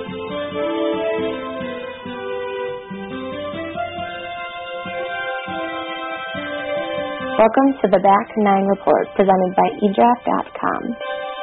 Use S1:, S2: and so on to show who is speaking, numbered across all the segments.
S1: Welcome to the Back Nine Report, presented by eDraft.com.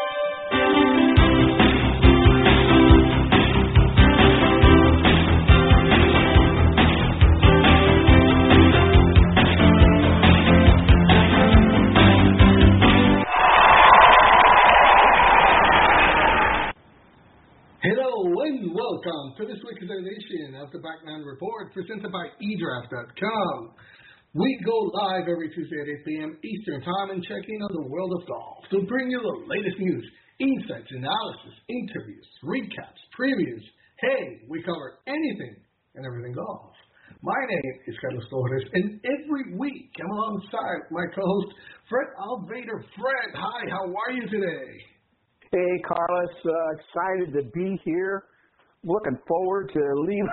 S2: Hello and welcome to this week's edition of the Back Nine Report, presented by eDraft.com. We go live every Tuesday at 8 p.m. Eastern Time and check in on the world of golf to bring you the latest news, insights, analysis, interviews, recaps, previews. Hey, we cover anything and everything golf. My name is Carlos Torres, and every week I'm alongside my co-host, Fred Alvader. Fred, hi, how are you today?
S3: Hey, Carlos, excited to be here. Looking forward to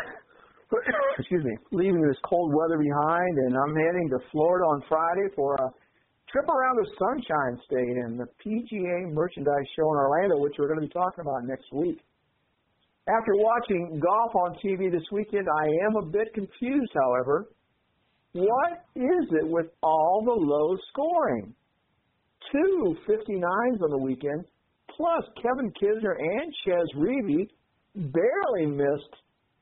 S3: leaving this cold weather behind, and I'm heading to Florida on Friday for a trip around the Sunshine State and the PGA Merchandise Show in Orlando, which we're going to be talking about next week. After watching golf on TV this weekend, I am a bit confused, however. What is it with all the low scoring? 2 59s on the weekend, plus Kevin Kisner and Chez Reavie barely missed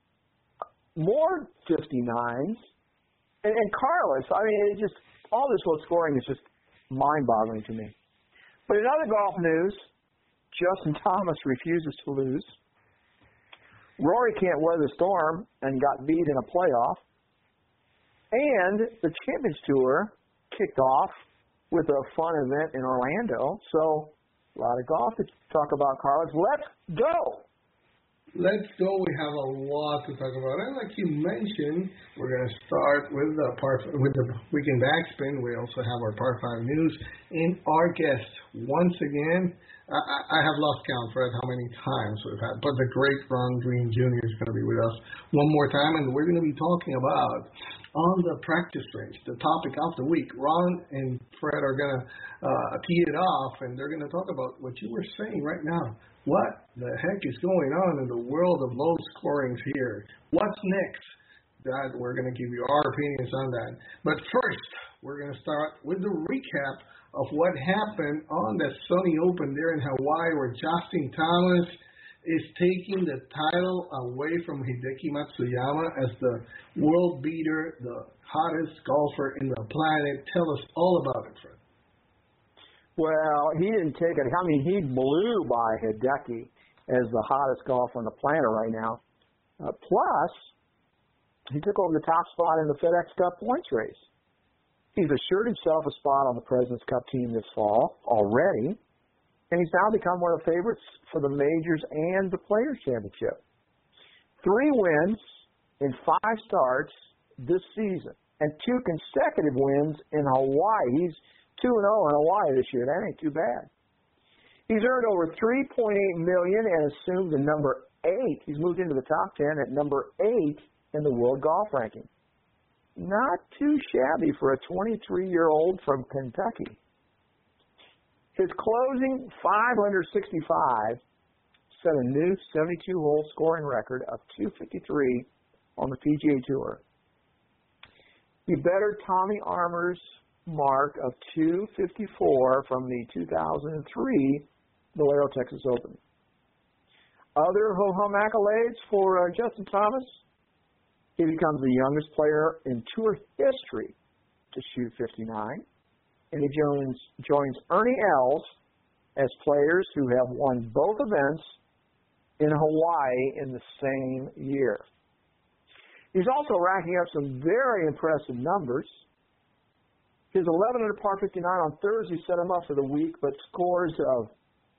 S3: more 59s. And Carlos, I mean, all this low scoring is just mind-boggling to me. But in other golf news, Justin Thomas refuses to lose. Rory can't weather the storm and got beat in a playoff. And the Champions Tour kicked off with a fun event in Orlando. So a lot of golf to talk about, Carlos. Let's go.
S2: Let's go. We have a lot to talk about. And like you mentioned, we're going to start with the weekend backspin. We also have our Par 5 news. And our guest, once again, I have lost count, Fred, how many times we've had. But the great Ron Green Jr. is going to be with us one more time. And we're going to be talking about on the practice range, the topic of the week. Ron and Fred are going to tee it off, and they're going to talk about what you were saying right now. What the heck is going on in the world of low scorings here? What's next? That we're going to give you our opinions on that. But first, we're going to start with the recap of what happened on the Sony Open there in Hawaii, where Justin Thomas is taking the title away from Hideki Matsuyama as the world beater, the hottest golfer in the planet. Tell us all about it, Fred.
S3: Well, he didn't take it. I mean, he blew by Hideki as the hottest golfer on the planet right now. Plus, he took over the top spot in the FedEx Cup points race. He's assured himself a spot on the President's Cup team this fall already, and he's now become one of the favorites for the majors and the Players' Championship. 3 wins in 5 starts this season, and 2 consecutive wins in Hawaii. He's 2-0 in Hawaii this year. That ain't too bad. He's earned over $3.8 million and assumed the number 8. He's moved into the top 10 at number 8 in the world golf ranking. Not too shabby for a 23-year-old from Kentucky. His closing 565 set a new 72-hole scoring record of 253 on the PGA Tour. He bettered Tommy Armour's mark of 254 from the 2003 Valero Texas Open. Other ho-hum accolades for Justin Thomas. He becomes the youngest player in Tour history to shoot 59. And he joins Ernie Els as players who have won both events in Hawaii in the same year. He's also racking up some very impressive numbers. His 11 under par 59 on Thursday set him up for the week, but scores of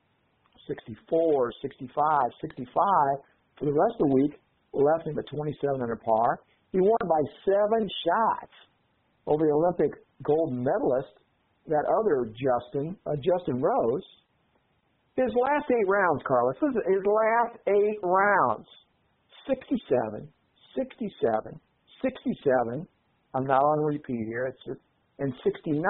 S3: 64, 65, 65 for the rest of the week left him at 27 under par. He won by 7 shots over the Olympic gold medalist, that other Justin Rose. His last 8 rounds, Carlos, his last 8 rounds, 67, 67, 67. I'm not on repeat here. And 69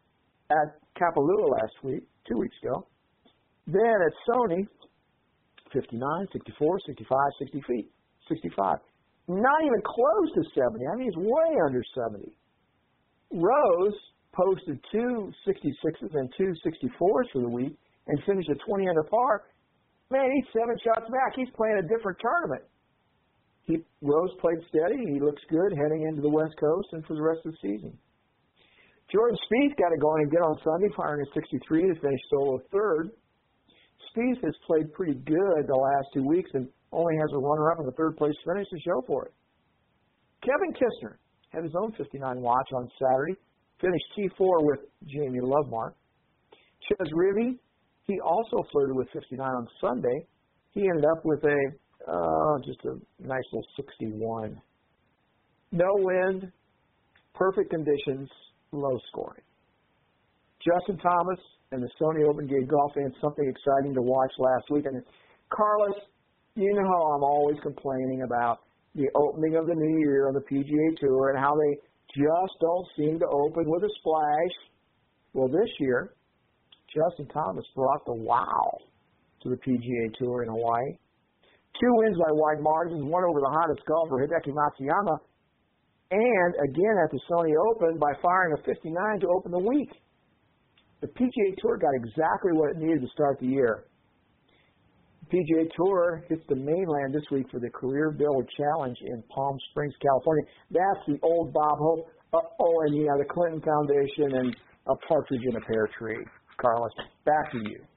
S3: at Kapalua last week, 2 weeks ago. Then at Sony, 59, 64, 65, 60 feet, 65. Not even close to 70. I mean, he's way under 70. Rose posted 2 66s and 2 64s for the week and finished at 20 under par. Man, he's 7 shots back. He's playing a different tournament. Rose played steady. He looks good heading into the West Coast and for the rest of the season. Jordan Spieth got it going again on Sunday, firing a 63 to finish solo third. Spieth has played pretty good the last 2 weeks and only has a runner-up in the third-place finish to show for it. Kevin Kistner had his own 59 watch on Saturday, finished T4 with Jamie Lovemark. Ches Rivy, he also flirted with 59 on Sunday. He ended up with just a nice little 61. No wind, perfect conditions, low scoring. Justin Thomas and the Sony Open gave golf fans something exciting to watch last week. And Carlos, you know how I'm always complaining about the opening of the new year on the PGA Tour and how they just don't seem to open with a splash. Well, this year, Justin Thomas brought the wow to the PGA Tour in Hawaii. 2 wins by wide margins, one over the hottest golfer, Hideki Matsuyama, and again at the Sony Open by firing a 59 to open the week. The PGA Tour got exactly what it needed to start the year. The PGA Tour hits the mainland this week for the Career Builder Challenge in Palm Springs, California. That's the old Bob Hope, and the Clinton Foundation and a partridge in a pear tree. Carlos, back to you.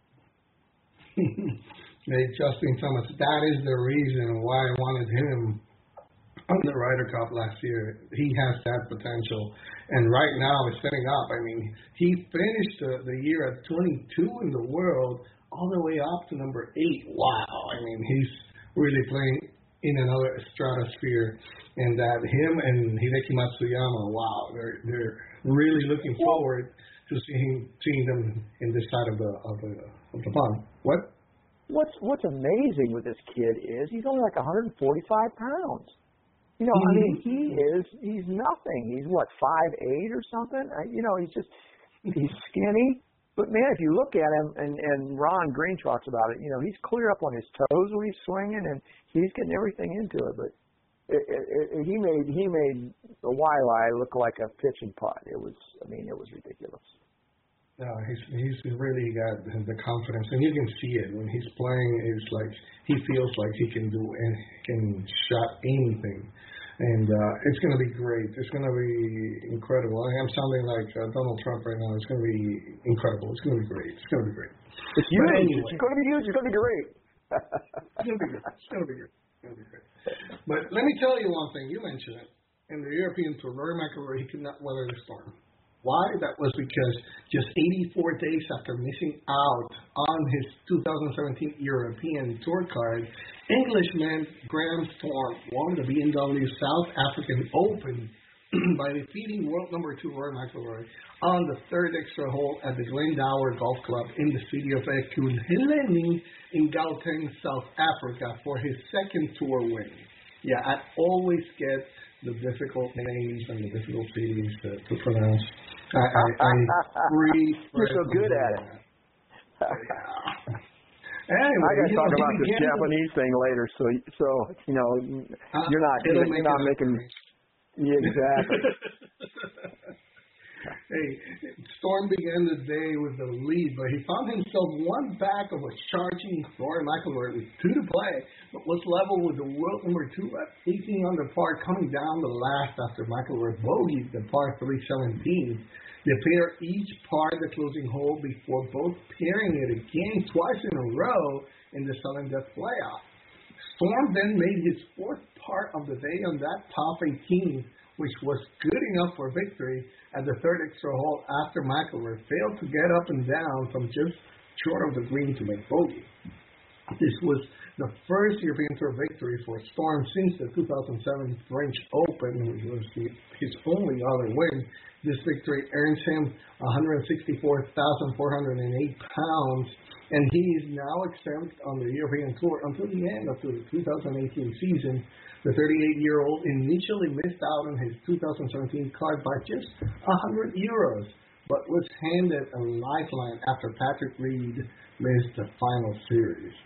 S2: Hey, Justin Thomas, that is the reason why I wanted him on the Ryder Cup last year. He has that potential. And right now, it's setting up. I mean, he finished the year at 22 in the world, all the way up to number 8. Wow. I mean, he's really playing in another stratosphere. And that him and Hideki Matsuyama, wow, they're really looking forward to seeing them in this side of the pond. What?
S3: What's amazing with this kid is he's only like 145 pounds. You know, I mean, he's nothing. He's what, 5'8" or something? He's skinny. But man, if you look at him, and Ron Green talks about it, he's clear up on his toes when he's swinging, and he's getting everything into it. But he made the Waialae look like a pitch and putt. It was ridiculous.
S2: No, he's really got the confidence, and you can see it when he's playing. It's like he feels like he can do and can shot anything, and it's going to be great. It's going to be incredible. I am sounding like Donald Trump right now. It's going to be incredible. It's going to be great. It's going to be great.
S3: It's huge. Anyway, it's going to be huge. It's going to be great.
S2: It's going to be good. It's going to be good. It's going to be great. But let me tell you one thing. You mentioned it. In the European Tour, Rory McIlroy, he could not weather the storm. Why? That was because just 84 days after missing out on his 2017 European Tour card, Englishman Graham Storm won the BMW South African Open by defeating world number 2 Rory McIlroy on the third extra hole at the Glendower Golf Club in the city of Ekurhuleni in Gauteng, South Africa for his second tour win. Yeah, I always get the difficult names and the difficult cities to pronounce.
S3: You're so good at it.
S2: Anyway,
S3: I got to talk about this Japanese thing later, so you're not making. Yeah, exactly.
S2: Hey, Storm began the day with the lead, but he found himself one back of a charging Rory McIlroy with 2 to play, but was level with the world number 2 at 18 under par, coming down the last after McIlroy bogeyed the par 3 17. The pair each parred the closing hole before both pairing it again twice in a row in the sudden death playoff. Storm then made his 4th part of the day on that top 18, which was good enough for victory at the third extra hole after McIlroy failed to get up and down from just short of the green to make bogey. This was the first European Tour victory for Storm since the 2007 French Open, which was his only other win. This victory earns him £164,408, and he is now exempt on the European Tour until the end of the 2018 season. The 38-year-old initially missed out on his 2017 card by just €100, but was handed a lifeline after Patrick Reed missed the final series.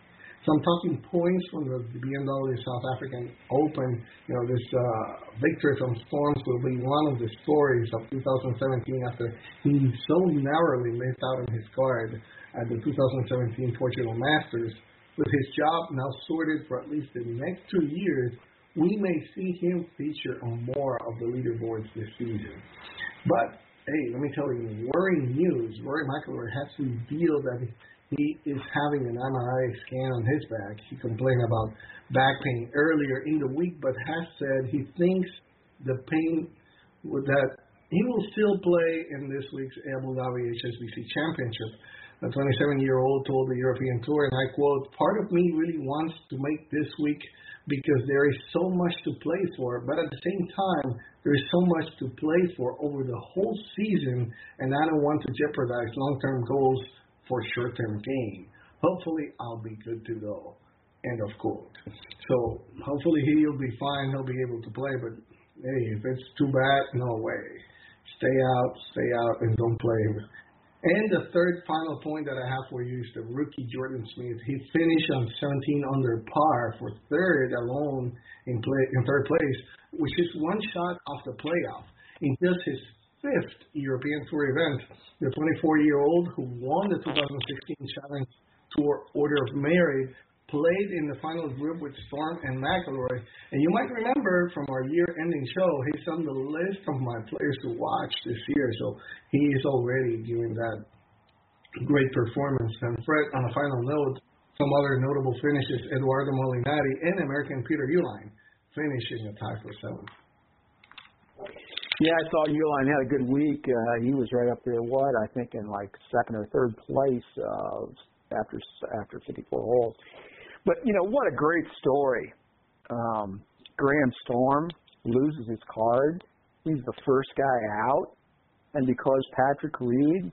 S2: some talking points from the BMW South African Open. This victory from Storms will be one of the stories of 2017 after he so narrowly missed out on his card at the 2017 Portugal Masters. With his job now sorted for at least the next 2 years, we may see him feature on more of the leaderboards this season. But, hey, let me tell you, worrying news. Rory McIlroy has revealed that he is having an MRI scan on his back. He complained about back pain earlier in the week, but has said he thinks the pain that he will still play in this week's Abu Dhabi HSBC Championship. The 27-year-old told the European Tour, and I quote, "Part of me really wants to make this week because there is so much to play for, but at the same time, there is so much to play for over the whole season, and I don't want to jeopardize long-term goals for short-term gain. Hopefully, I'll be good to go." End of quote. So hopefully he'll be fine. He'll be able to play, but hey, if it's too bad, no way. Stay out, and don't play. And the third final point that I have for you is the rookie Jordan Smith. He finished on 17 under par for third alone in third place, which is one shot off the playoff. In just his fifth European Tour event, the 24-year-old who won the 2016 Challenge Tour Order of Merit played in the final group with Storm and McIlroy. And you might remember from our year-ending show, he's on the list of my players to watch this year. So he is already giving that great performance. And Fred, on a final note, some other notable finishes, Eduardo Molinari and American Peter Uihlein finishing a tie for seventh.
S3: Yeah, I saw Uihlein had a good week. He was right up there, I think in like second or third place after 54 holes. But, what a great story. Graham Storm loses his card. He's the first guy out. And because Patrick Reed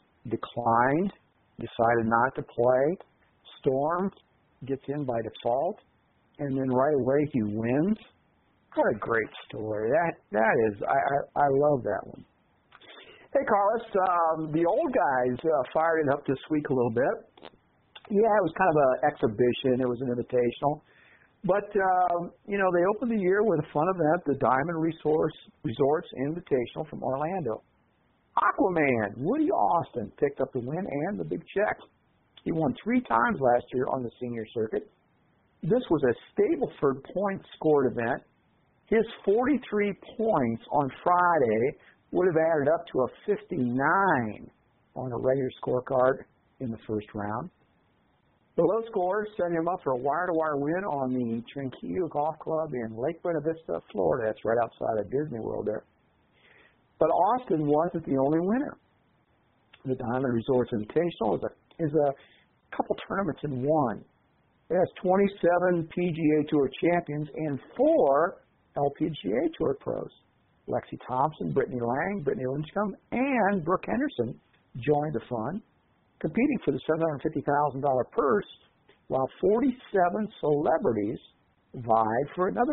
S3: decided not to play, Storm gets in by default. And then right away he wins. What a great story. That is, I love that one. Hey, Carlos, the old guys fired it up this week a little bit. Yeah, it was kind of an exhibition. It was an invitational. But, they opened the year with a fun event, the Diamond Resorts Invitational from Orlando. Aquaman, Woody Austin, picked up the win and the big check. He won 3 times last year on the senior circuit. This was a Stableford point scored event. His 43 points on Friday would have added up to a 59 on a regular scorecard in the first round. The low score set him up for a wire-to-wire win on the Tranquillo Golf Club in Lake Buena Vista, Florida. That's right outside of Disney World there. But Austin wasn't the only winner. The Diamond Resorts Invitational is a couple tournaments in one. It has 27 PGA Tour champions and 4 LPGA Tour pros. Lexi Thompson, Brittany Lang, Brittany Lynchcomb, and Brooke Henderson joined the fun, competing for the $750,000 purse, while 47 celebrities vied for another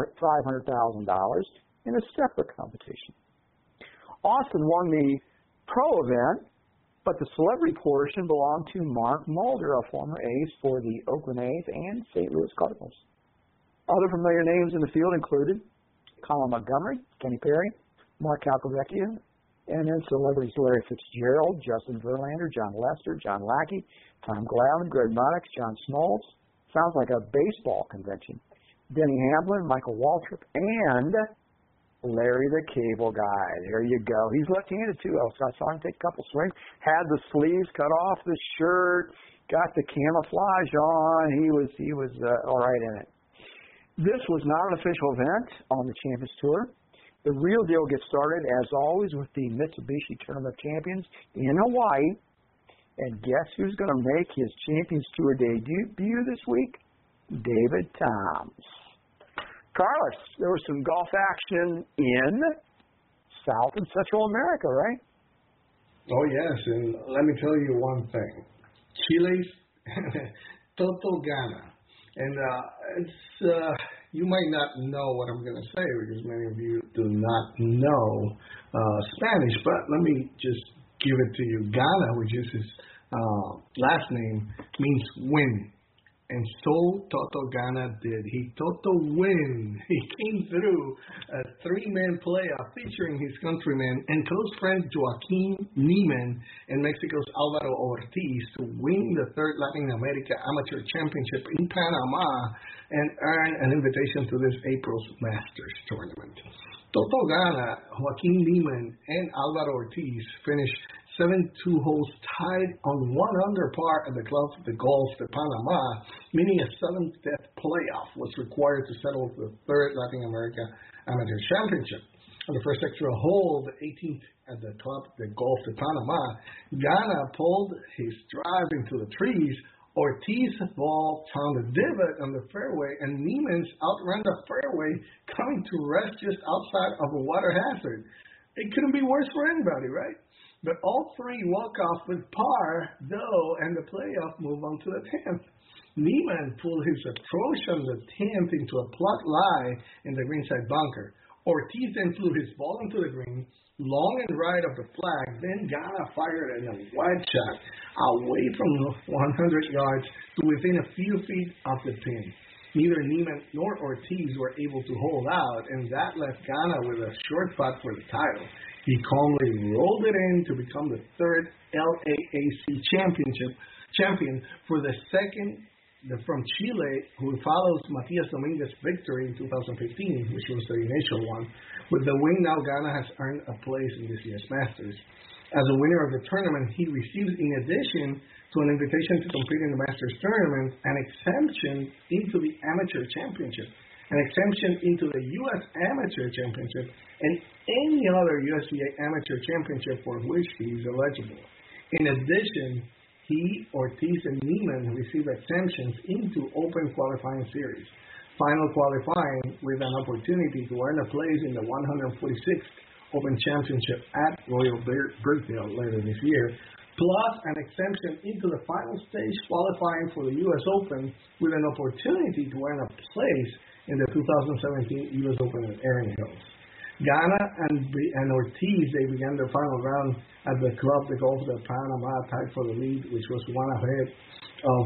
S3: $500,000 in a separate competition. Austin won the pro event, but the celebrity portion belonged to Mark Mulder, a former ace for the Oakland A's and St. Louis Cardinals. Other familiar names in the field included Colin Montgomery, Kenny Perry, Mark Calcavecchia, and then celebrities Larry Fitzgerald, Justin Verlander, John Lester, John Lackey, Tom Glavine, Greg Maddux, John Smoltz. Sounds like a baseball convention. Denny Hamlin, Michael Waltrip, and Larry the Cable Guy. There you go. He's left-handed too. I saw him take a couple swings. Had the sleeves cut off the shirt. Got the camouflage on. He was all right in it. This was not an official event on the Champions Tour. The real deal gets started, as always, with the Mitsubishi Tournament of Champions in Hawaii. And guess who's going to make his Champions Tour debut this week? David Toms. Carlos, there was some golf action in South and Central America, right?
S2: Oh, yes, and let me tell you one thing. Chile's Toto Gana. And you might not know what I'm going to say because many of you do not know Spanish, but let me just give it to you. Gana, which is his last name, means win. And so Toto Gana did. He Toto win. He came through a three-man playoff featuring his countrymen and close friend Joaquin Niemann and Mexico's Alvaro Ortiz to win the third Latin America Amateur Championship in Panama and earn an invitation to this April's Masters tournament. Toto Gana, Joaquin Niemann, and Alvaro Ortiz finished 7-2 holes tied on 1 under par at the Club de Golf de Panama, meaning a 7th playoff was required to settle the third Latin America Amateur Championship. On the first extra hole, the 18th at the Club de Golf de Panama, Gana pulled his drive into the trees. Ortiz's ball found a divot on the fairway, and Niemann's outran the fairway, coming to rest just outside of a water hazard. It couldn't be worse for anybody, right? But all three walk off with par, though, and the playoff move on to the 10th. Niemann pulled his approach on the 10th into a plot lie in the greenside bunker. Ortiz then flew his ball into the green, long and right of the flag. Then Gana fired a wide shot away from the 100 yards to within a few feet of the pin. Neither Niemann nor Ortiz were able to hold out, and that left Gana with a short putt for the title. He calmly rolled it in to become the third LAAC champion for the second from Chile, who follows Matias Dominguez's victory in 2015, which was the initial one. With the win, now Gana has earned a place in this year's Masters. As a winner of the tournament, he receives, in addition to an invitation to compete in the Masters tournament, an exemption into the Amateur Championship, an exemption into the U.S. Amateur Championship, and any other USGA Amateur Championship for which he is eligible. In addition, he, Ortiz, and Niemann receive exemptions into Open Qualifying Series, final qualifying with an opportunity to earn a place in the 146th Open Championship at Royal Birkdale later this year, plus an exemption into the final stage qualifying for the U.S. Open with an opportunity to earn a place in the 2017 U.S. Open at Erin Hills. Gana and Ortiz, they began their final round at the Club de Golf de Panama, tied for the lead, which was one ahead of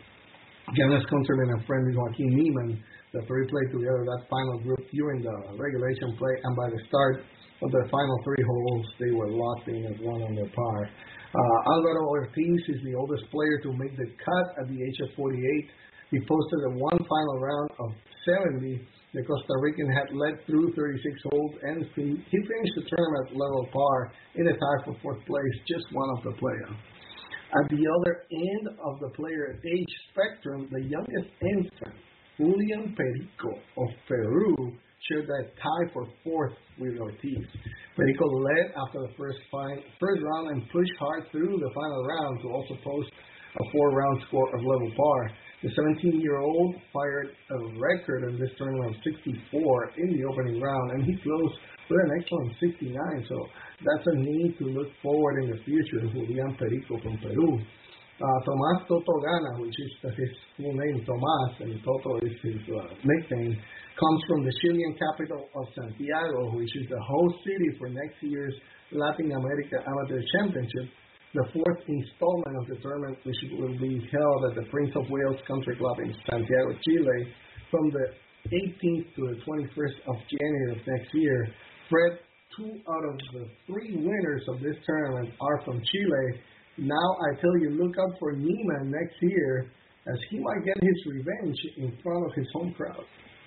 S2: Gana's countryman and friend Joaquin Niemann. The three played together that final group during the regulation play, and by the start of the final 3 holes, they were locked in at 1 under par. Alvaro Ortiz is the oldest player to make the cut at the age of 48. He posted a one final round of 70. The Costa Rican had led through 36 holes, and he finished the tournament level par in a tie for 4th place, just one of the playoffs. At the other end of the player age spectrum, the youngest entrant, Julian Perico of Peru, shared that tie for 4th with Ortiz. Perico led after the first round and pushed hard through the final round to also post a 4-round score of level par. The 17-year-old fired a record in this tournament of 64 in the opening round, and he closed with an excellent 69. So that's a need to look forward in the future. Julian Perico from Peru. Tomás Toto Gana, which is his full name, Tomás, and Toto is his nickname, comes from the Chilean capital of Santiago, which is the host city for next year's Latin America Amateur Championship, the 4th installment of the tournament, which will be held at the Prince of Wales Country Club in Santiago, Chile, from the 18th to the 21st of January of next year. Fred, 2 out of the 3 winners of this tournament are from Chile. Now I tell you, look out for Niemann next year, as he might get his revenge in front of his home crowd.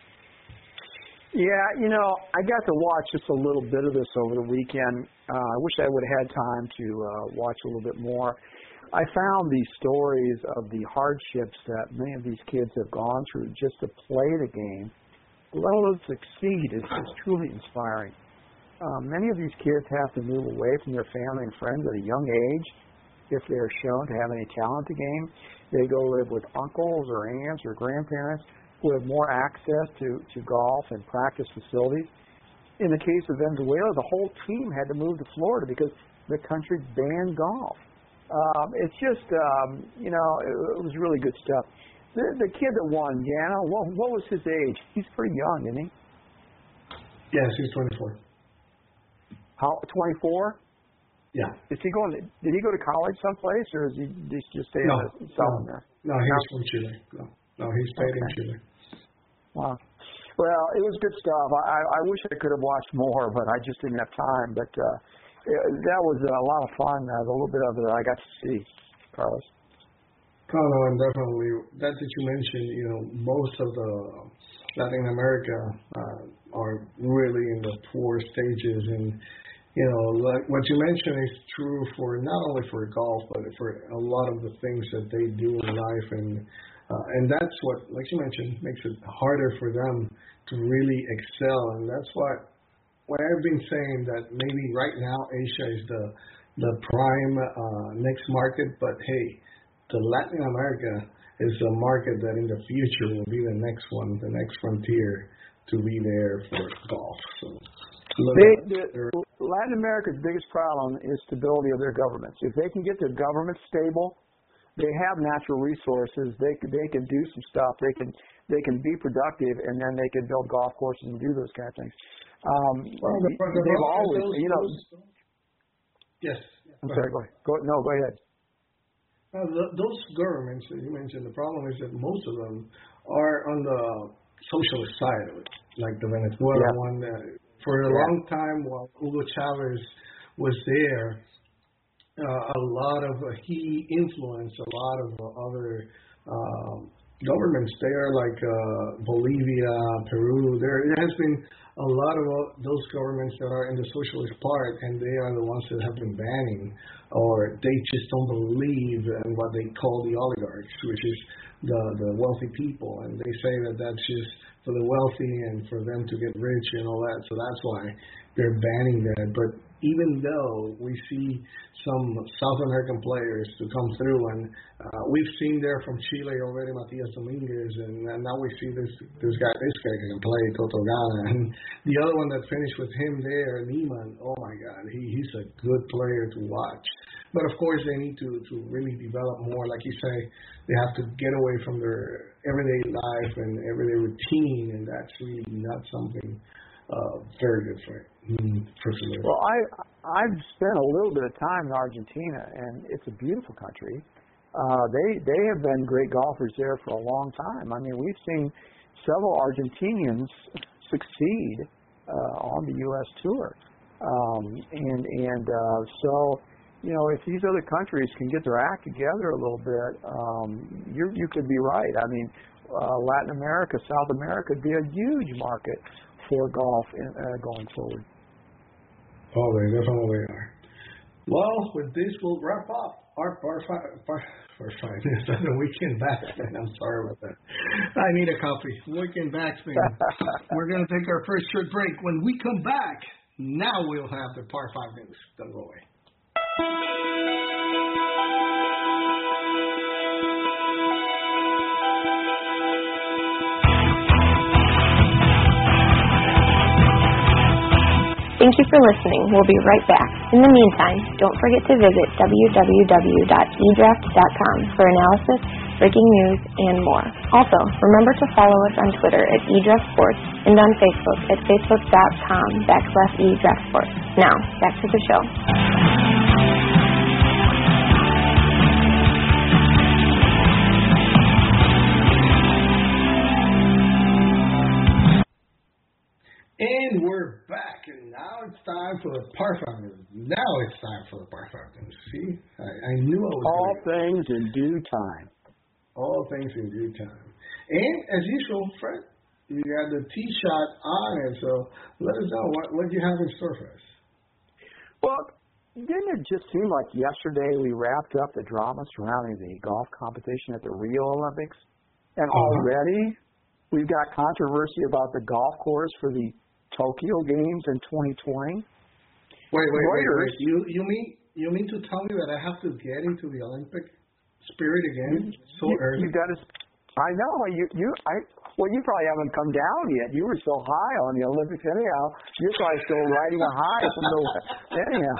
S3: Yeah, I got to watch just a little bit of this over the weekend. I wish I would have had time to watch a little bit more. I found these stories of the hardships that many of these kids have gone through just to play the game, let alone succeed. It's truly inspiring. Many of these kids have to move away from their family and friends at a young age if they are shown to have any talent to game. They go live with uncles or aunts or grandparents who have more access to golf and practice facilities. In the case of Venezuela, the whole team had to move to Florida because the country banned golf. It's just, it was really good stuff. The kid that won, Gana, what was his age? He's pretty young, isn't he?
S2: Yes, he's 24.
S3: How, 24?
S2: Yeah.
S3: Did he go to college someplace, or is he just stay in the Southern there?
S2: No, he was from Chile. No. No, he stayed in Chile.
S3: Wow. Well, it was good stuff. I wish I could have watched more, but I just didn't have time. But that was a lot of fun. The little bit of it I got to see, Carlos.
S2: No, and definitely that you mentioned, most of the Latin America are really in the poor stages, and like what you mentioned is true for not only for golf, but for a lot of the things that they do in life, and that's what, like you mentioned, makes it harder for them to really excel, and that's what I've been saying, that maybe right now Asia is the prime next market, but hey, the Latin America is a market that in the future will be the next one, the next frontier to be there for golf. So,
S3: Latin America's biggest problem is stability of their governments. If they can get their government stable, they have natural resources. They can do some stuff. They can be productive, and then they can build golf courses and do those kind of things. They've always,
S2: Yes.
S3: I'm sorry. Go ahead.
S2: Those governments that you mentioned, the problem is that most of them are on the socialist side of it, like the Venezuela one. For a long time, while Hugo Chavez was there, he influenced a lot of other governments there, like Bolivia, Peru. There has been a lot of those governments that are in the socialist part, and they are the ones that have been banning, or they just don't believe in what they call the oligarchs, which is the wealthy people, and they say that that's just for the wealthy and for them to get rich and all that. So that's why they're banning that. But even though we see some South American players to come through, and we've seen there from Chile already Matias Dominguez, and now we see this guy can play, Toto Gana, and the other one that finished with him there, Niemann. Oh my God, he's a good player to watch. But of course, they need to really develop more. Like you say, they have to get away from their everyday life and everyday routine, and that's really not something very good for Celebrity.
S3: Well, I've spent a little bit of time in Argentina, and it's a beautiful country. They have been great golfers there for a long time. I mean, we've seen several Argentinians succeed on the U.S. tour, so. If these other countries can get their act together a little bit, you could be right. I mean, Latin America, South America would be a huge market for golf going forward.
S2: Oh, they definitely are. Well, with this, we'll wrap up our par five minutes on the weekend backspin. I'm sorry about that. I need a coffee. Weekend backspin. We're going to take our first short break. When we come back, now we'll have the par 5 news. Don't go away.
S1: Thank you for listening. We'll be right back. In the meantime, don't forget to visit www.edraft.com for analysis, breaking news, and more. Also, remember to follow us on Twitter at eDraftSports and on Facebook at facebook.com/eDraftSports. Now, back to the show.
S2: And we're back, and now it's time for the par 5 news. See, I knew I was
S3: all things in due time.
S2: All things in due time. And as usual, Fred, you got the tee shot on it, so let us know what you have in store for us.
S3: Well, didn't it just seem like yesterday we wrapped up the drama surrounding the golf competition at the Rio Olympics, and already we've got controversy about the golf course for the Tokyo Games in 2020.
S2: Wait. You mean to tell me that I have to get into the Olympic spirit again so early?
S3: You got to. I know you probably haven't come down yet. You were so high on the Olympics anyhow. You're probably still riding a high from the anyhow.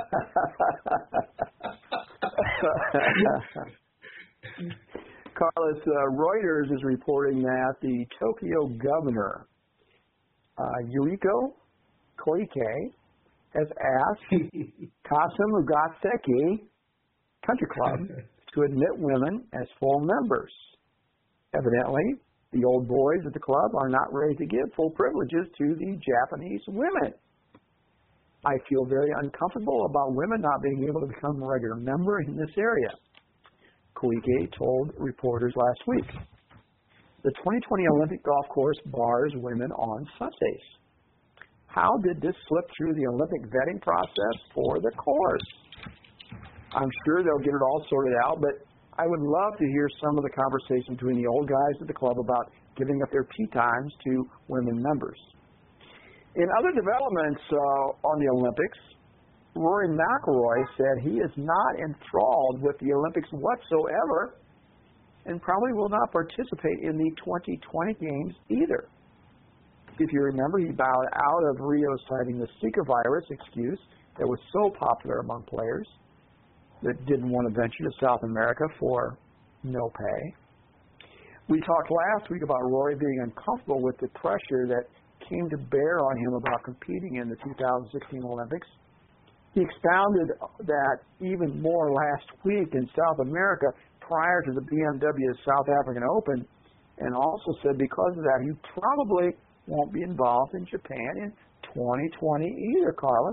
S3: Carlos, Reuters is reporting that the Tokyo governor, Yuriko Koike, has asked Kasum Gaseki Country Club to admit women as full members. Evidently, The old boys at the club are not ready to give full privileges to the Japanese women. I feel very uncomfortable about women not being able to become a regular member in this area, Koike told reporters last week. The 2020 Olympic golf course bars women on Sundays. How did this slip through the Olympic vetting process for the course? I'm sure they'll get it all sorted out, but I would love to hear some of the conversation between the old guys at the club about giving up their tee times to women members. In other developments on the Olympics, Rory McIlroy said he is not enthralled with the Olympics whatsoever and probably will not participate in the 2020 games either. If you remember, he bowed out of Rio citing the Zika virus excuse that was so popular among players that didn't want to venture to South America for no pay. We talked last week about Rory being uncomfortable with the pressure that came to bear on him about competing in the 2016 Olympics. He expounded that even more last week in South America prior to the BMW South African Open, and also said because of that he probably won't be involved in Japan in 2020 either, Carlos.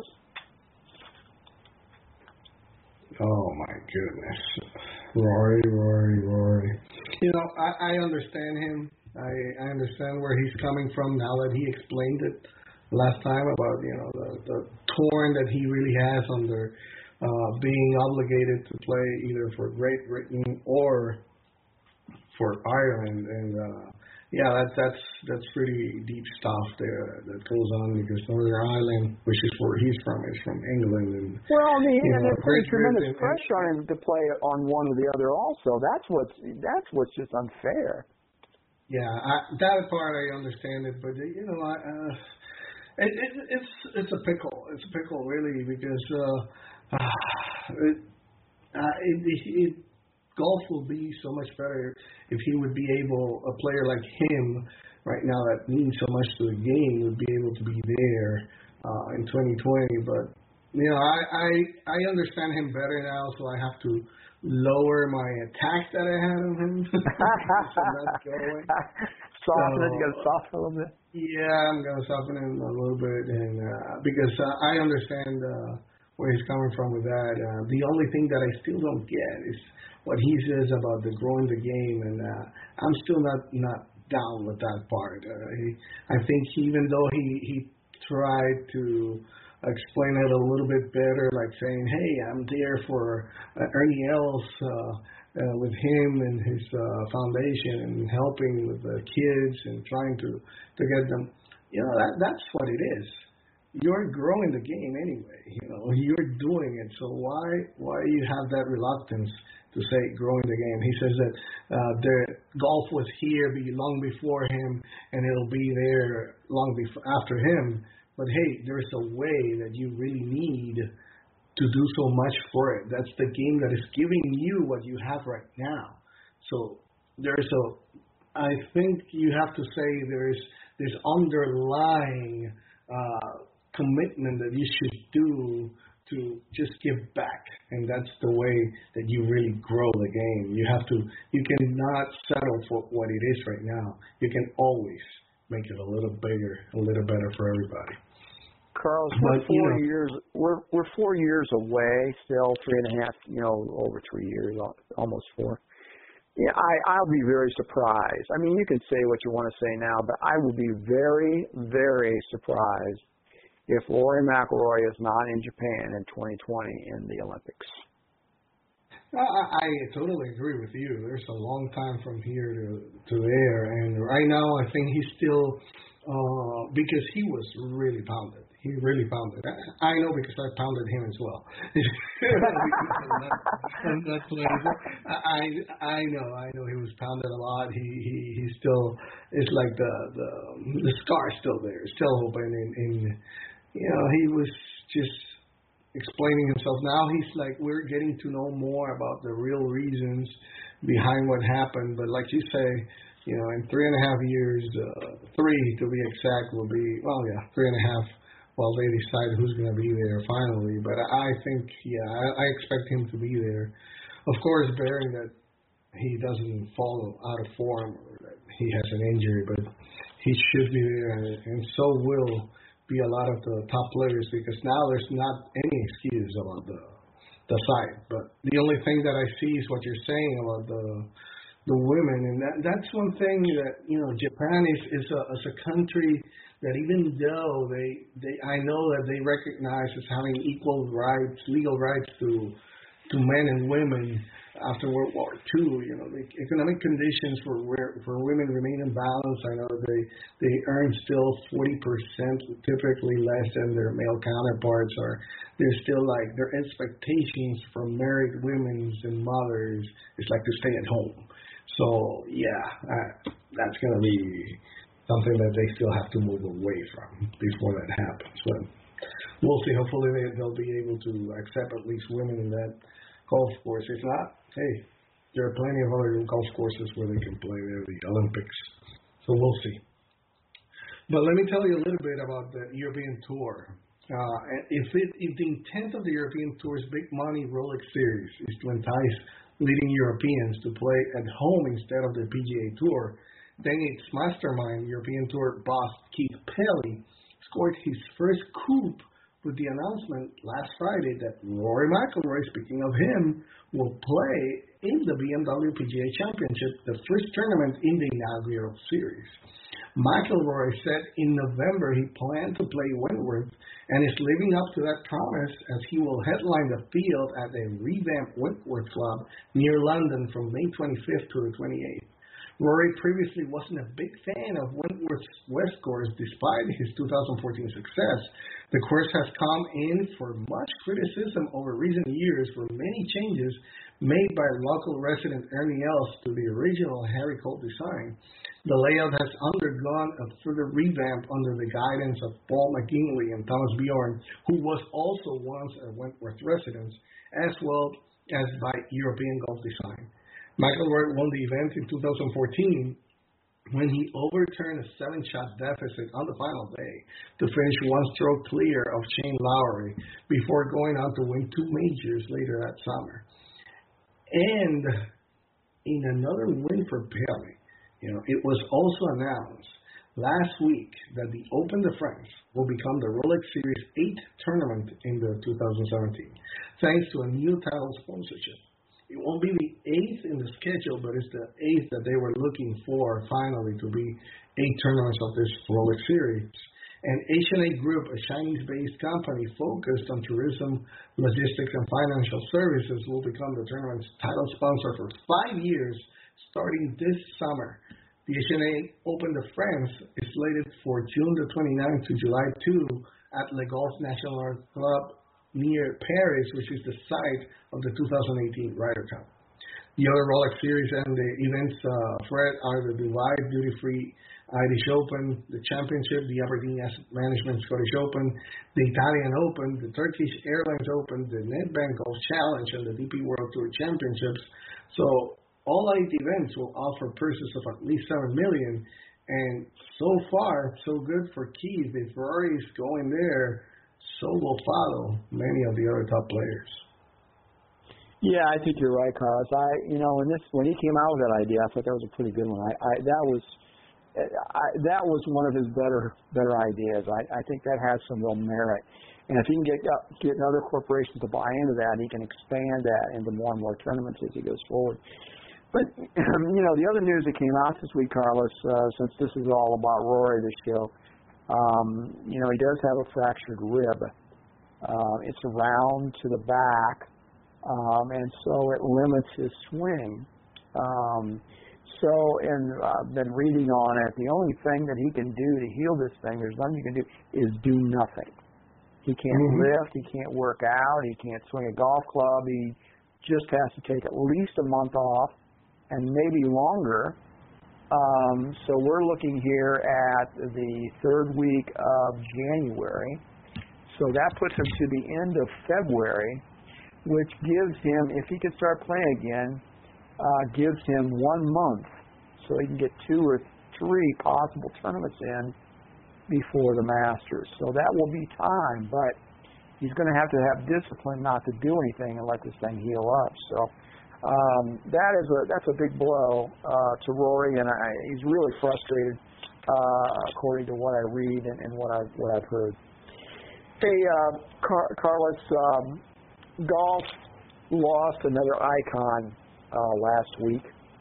S2: Oh my goodness. Rory. You know, I understand him. I understand where he's coming from now that he explained it last time about, you know, the torn that he really has under being obligated to play either for Great Britain or for Ireland. And yeah, that's pretty deep stuff there that goes on because Northern Ireland, which is where he's from, is from England. And
S3: well, I mean, and they're putting tremendous pressure on him to play on one or the other also. That's what's just unfair.
S2: Yeah, that part I understand it, but you know, it's a pickle. It's a pickle, really, because golf will be so much better if he would be able, a player like him right now that means so much to the game, would be able to be there in 2020. But you know, I understand him better now, so I have to lower my attack that I had on him.
S3: Soften it. You got to soften a little bit.
S2: Yeah, I'm gonna soften it a little bit, and because I understand where he's coming from with that. The only thing that I still don't get is what he says about the growing the game, and I'm still not down with that part. I think even though he tried to explain it a little bit better, like saying, hey, I'm there for Ernie Els with him and his foundation and helping with the kids and trying to get them. You know, that's what it is. You're growing the game anyway. You know, you're doing it. So why you have that reluctance to say growing the game? He says that the golf was here long before him, and it'll be there long after him. But hey, there's a way that you really need to do so much for it. That's the game that is giving you what you have right now. So I think you have to say there's this underlying commitment that you should do to just give back, and that's the way that you really grow the game. You cannot settle for what it is right now. You can always make it a little bigger, a little better for everybody.
S3: Carlos, we're 4 years away still, 3.5, over 3 years, almost 4. Yeah, I'll be very surprised. I mean, you can say what you want to say now, but I will be very, very surprised if Rory McIlroy is not in Japan in 2020 in the Olympics.
S2: I totally agree with you. There's a long time from here to there, and right now I think he's still because he was really pounded. He really pounded. I know because I pounded him as well. I know he was pounded a lot. He still, it's like the scar's still there, still open, and he was just explaining himself. Now he's like, we're getting to know more about the real reasons behind what happened. But like you say, in 3.5 years, 3 to be exact, will be, 3.5, while they decide who's going to be there finally. But I think, I expect him to be there. Of course, bearing that he doesn't fall out of form or that he has an injury, but he should be there, and so will be a lot of the top players, because now there's not any excuse about the side. But the only thing that I see is what you're saying about the women, and that's one thing that, you know, Japan is a country that, even though I know that they recognize as having equal rights, legal rights to men and women after World War II, you know, the economic conditions for women remain imbalanced. I know they earn still 40%, typically less than their male counterparts. Or they're still like, their expectations from married women and mothers is like to stay at home. So yeah, that's going to be something that they still have to move away from before that happens. But we'll see. Hopefully they'll be able to accept at least women in that golf course. If not, hey, there are plenty of other golf courses where they can play. They're the Olympics. So we'll see. But let me tell you a little bit about the European Tour. If the intent of the European Tour's big money Rolex Series is to entice leading Europeans to play at home instead of the PGA Tour, then its mastermind, European Tour boss Keith Pelley, scored his first coup with the announcement last Friday that Rory McIlroy, speaking of him, will play in the BMW PGA Championship, the first tournament in the inaugural series. McIlroy said in November he planned to play Wentworth and is living up to that promise, as he will headline the field at the revamped Wentworth Club near London from May 25th to the 28th. Rory previously wasn't a big fan of Wentworth's West course despite his 2014 success. The course has come in for much criticism over recent years for many changes made by local resident Ernie Els to the original Harry Cole design. The layout has undergone a further revamp under the guidance of Paul McGinley and Thomas Bjorn, who was also once a Wentworth resident, as well as by European Golf Design. McIlroy won the event in 2014 when he overturned a 7-shot deficit on the final day to finish one stroke clear of Shane Lowry before going on to win 2 majors later that summer. And in another win for Pelley, you know, it was also announced last week that the Open de France will become the Rolex Series 8 tournament in the 2017, thanks to a new title sponsorship. It won't be the 8th in the schedule, but it's the 8th that they were looking for finally to be 8 tournaments of this Rolex Series. And H&A Group, a Chinese-based company focused on tourism, logistics, and financial services, will become the tournament's title sponsor for 5 years, starting this summer. The H&A Open de France is slated for June the 29th to July 2 at Le Golf National Club near Paris, which is the site of the 2018 Ryder Cup. The other Rolex Series and the events, Fred, are the Dubai Duty Free Irish Open, the Championship, the Aberdeen Asset Management Scottish Open, the Italian Open, the Turkish Airlines Open, the Nedbank Golf Challenge, and the DP World Tour Championships. So all 8 events will offer purses of at least $7 million. And so far, so good for Keith. If Rory is going there, so will follow many of the other top players.
S3: Yeah, I think you're right, Carlos. When he came out with that idea, I thought that was a pretty good one. That was one of his better ideas. I think that has some real merit. And if he can get other corporations to buy into that, he can expand that into more and more tournaments as he goes forward. But the other news that came out this week, Carlos, since this is all about Rory, this show. He does have a fractured rib. It's round to the back, and so it limits his swing. I've been reading on it. The only thing that he can do to heal this thing, there's nothing you can do, is do nothing. He can't lift, he can't work out, he can't swing a golf club. He just has to take at least a month off, and maybe longer. So we're looking here at the 3rd week of January. So that puts him to the end of February, which gives him, if he can start playing again, gives him 1 month. So he can get 2 or 3 possible tournaments in before the Masters. So that will be time, but he's going to have discipline not to do anything and let this thing heal up. So That's a big blow to Rory, and he's really frustrated, according to what I read and what I've heard. Hey, Carlos, golf lost another icon last week.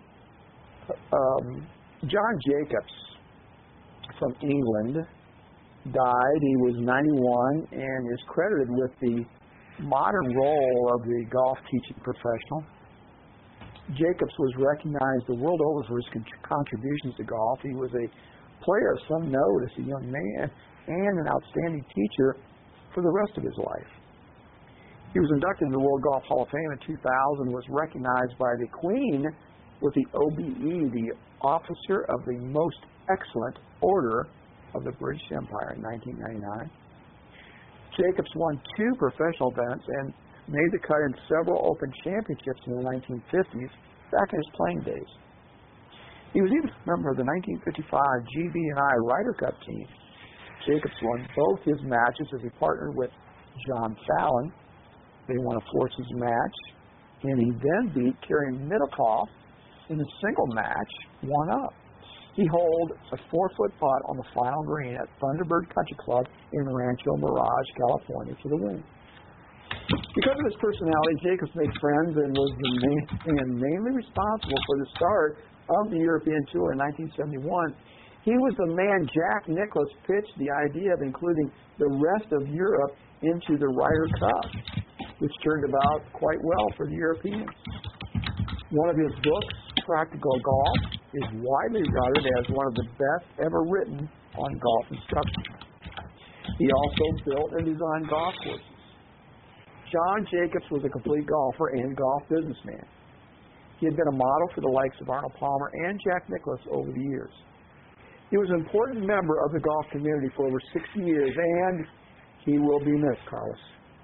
S3: John Jacobs from England died. He was 91 and is credited with the modern role of the golf teaching professional. Jacobs was recognized the world over for his contributions to golf. He was a player of some note as a young man and an outstanding teacher for the rest of his life. He was inducted into the World Golf Hall of Fame in 2000, was recognized by the Queen with the OBE, the Officer of the Most Excellent Order of the British Empire, in 1999. Jacobs won 2 professional events and made the cut in several Open Championships in the 1950s, back in his playing days. He was even a member of the 1955 GB&I Ryder Cup team. Jacobs won both his matches as he partnered with John Fallon. They won a forces match, and he then beat Kerry Middlecoff in a single match, 1-up. He holed a 4-foot putt on the final green at Thunderbird Country Club in Rancho Mirage, California, for the win. Because of his personality, Jacobs made friends and was mainly responsible for the start of the European Tour in 1971. He was the man Jack Nicklaus pitched the idea of including the rest of Europe into the Ryder Cup, which turned about quite well for the Europeans. One of his books, Practical Golf, is widely regarded as one of the best ever written on golf instruction. He also built and designed golf courses. John Jacobs was a complete golfer and golf businessman. He had been a model for the likes of Arnold Palmer and Jack Nicklaus over the years. He was an important member of the golf community for over 60 years, and he will be missed, Carlos.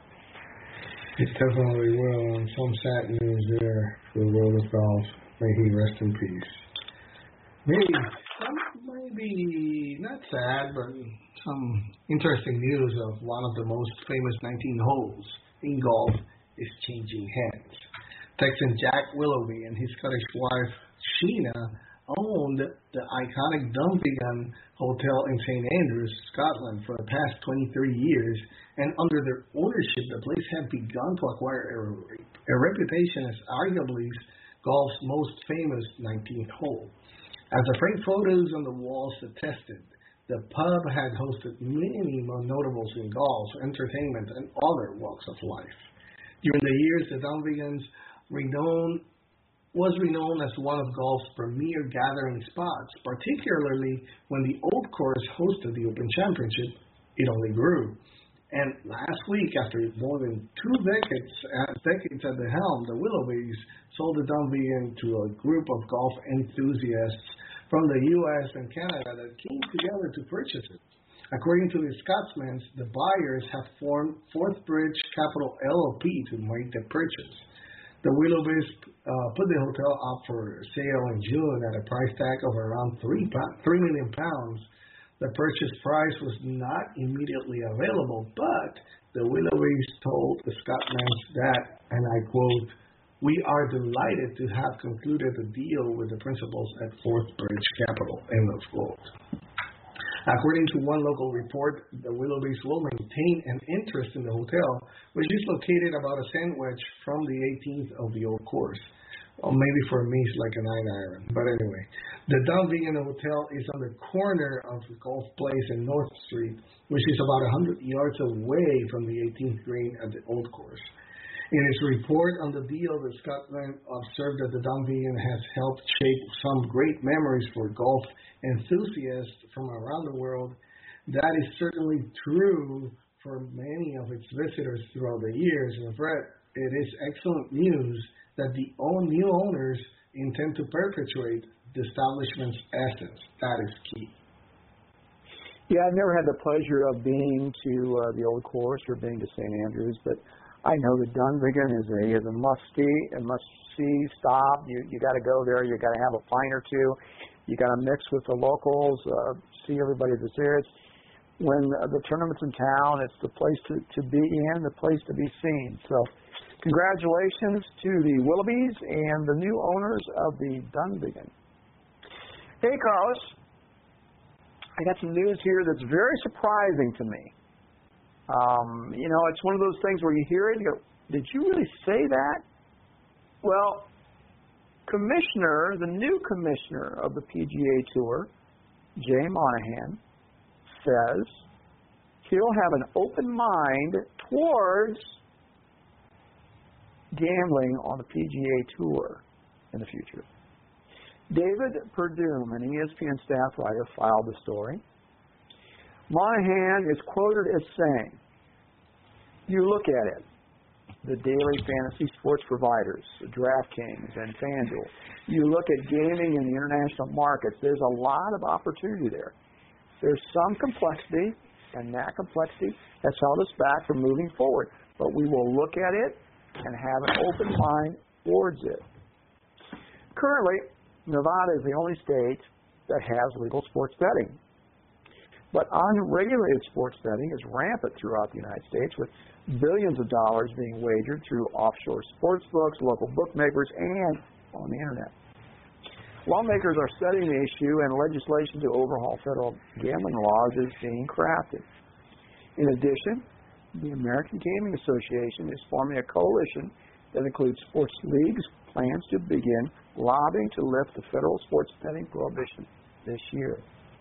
S2: It definitely will, and some sad news there for the world of golf. May he rest in peace. Maybe not sad, but some interesting news of one of the most famous 19 holes in golf is changing hands. Texan Jack Willoughby and his Scottish wife Sheena owned the iconic Dunvegan Hotel in St. Andrews, Scotland for the past 23 years, and under their ownership the place had begun to acquire a reputation as arguably golf's most famous 19th hole. As the framed photos on the walls attested, the pub had hosted many notables in golf, entertainment, and other walks of life. During the years, the Dunvegans was renowned as one of golf's premier gathering spots, particularly when the Old Course hosted the Open Championship. It only grew. And last week, after more than 2 decades at the helm, the Willoughbys sold the Dunvegan to a group of golf enthusiasts from the U.S. and Canada that came together to purchase it. According to the Scotsmen, the buyers have formed Forthbridge Capital LLP to make the purchase. The Willoughbys put the hotel up for sale in June at a price tag of around £3 million. The purchase price was not immediately available, but the Willoughbys told the Scotsmen that, and I quote, "We are delighted to have concluded a deal with the principals at Forthbridge Capital," end of quote. According to one local report, the Willoughbys will maintain an interest in the hotel, which is located about a sandwich from the 18th of the Old Course. Or maybe for me it's like a 9-iron. But anyway, the Dunvegan Hotel is on the corner of the golf place in North Street, which is about 100 yards away from the 18th green at the Old Course. In its report on the deal, the Scotsman observed that the Dunvegan has helped shape some great memories for golf enthusiasts from around the world. That is certainly true for many of its visitors throughout the years. And Fred, it is excellent news that the new owners intend to perpetuate the establishment's essence. That is key.
S3: Yeah, I've never had the pleasure of being to the Old Course or being to St. Andrews, but I know that Dunvegan is a must-see stop. You got to go there. You got to have a pint or two. You got to mix with the locals, see everybody that's there. When the tournament's in town, it's the place to be in, the place to be seen. So Congratulations to the Willoughbys and the new owners of the Dunvegan. Hey, Carlos. I got some news here that's very surprising to me. It's one of those things where you hear it and you go, did you really say that? Well, the new commissioner of the PGA Tour, Jay Monahan, says he'll have an open mind towards gambling on the PGA Tour in the future. David Perdue, an ESPN staff writer, filed the story. Monahan is quoted as saying, you look at it, the daily fantasy sports providers, DraftKings and FanDuel. You look at gaming in the international markets, there's a lot of opportunity there. There's some complexity, and that complexity has held us back from moving forward. But we will look at it and have an open mind towards it. Currently, Nevada is the only state that has legal sports betting. But unregulated sports betting is rampant throughout the United States, with billions of dollars being wagered through offshore sports books, local bookmakers, and on the Internet. Lawmakers are studying the issue, and legislation to overhaul federal gambling laws is being crafted. In addition, the American Gaming Association is forming a coalition that includes sports leagues, plans to begin lobbying to lift the federal sports betting prohibition this year.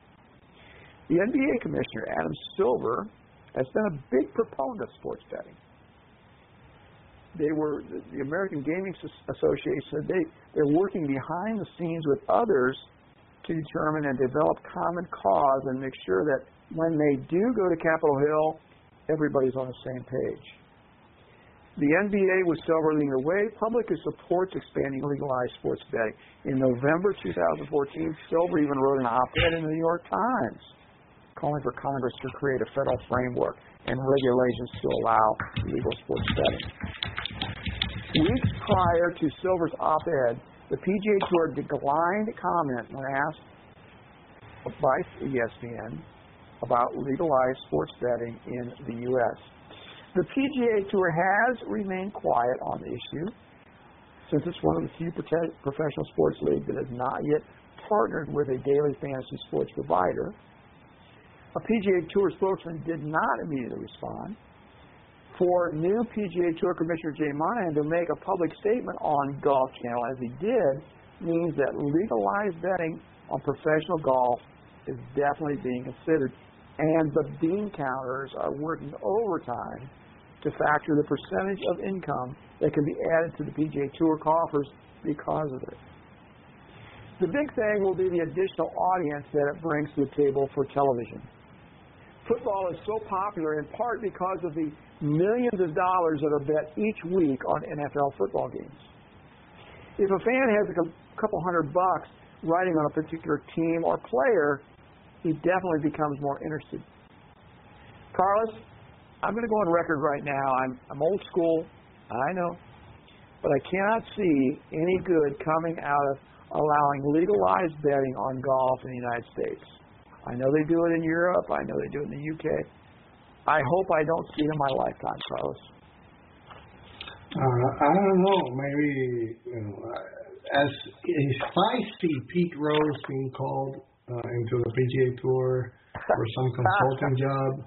S3: The NBA Commissioner, Adam Silver, has been a big proponent of sports betting. The American Gaming Association said they're working behind the scenes with others to determine and develop common cause and make sure that when they do go to Capitol Hill, everybody's on the same page. The NBA, with Silver leading the way, publicly supports expanding legalized sports betting. In November 2014, Silver even wrote an op-ed in the New York Times calling for Congress to create a federal framework and regulations to allow legal sports betting. Weeks prior to Silver's op-ed, the PGA Tour declined to comment when asked by ESPN about legalized sports betting in the U.S. The PGA Tour has remained quiet on the issue, since it's one of the few professional sports leagues that has not yet partnered with a daily fantasy sports provider. A PGA Tour spokesman did not immediately respond. For new PGA Tour Commissioner Jay Monahan to make a public statement on Golf Channel as he did means that legalized betting on professional golf is definitely being considered, and the bean counters are working overtime to factor the percentage of income that can be added to the PGA Tour coffers because of it. The big thing will be the additional audience that it brings to the table for television. Football is so popular in part because of the millions of dollars that are bet each week on NFL football games. If a fan has a couple $100 riding on a particular team or player, he definitely becomes more interested. Carlos, I'm going to go on record right now. I'm old school, I know, but I cannot see any good coming out of allowing legalized betting on golf in the United States. I know they do it in Europe. I know they do it in the UK. I hope I don't see it in my lifetime, Carlos.
S2: I don't know. Maybe, as if I see Pete Rose being called into the PGA Tour for some consulting job,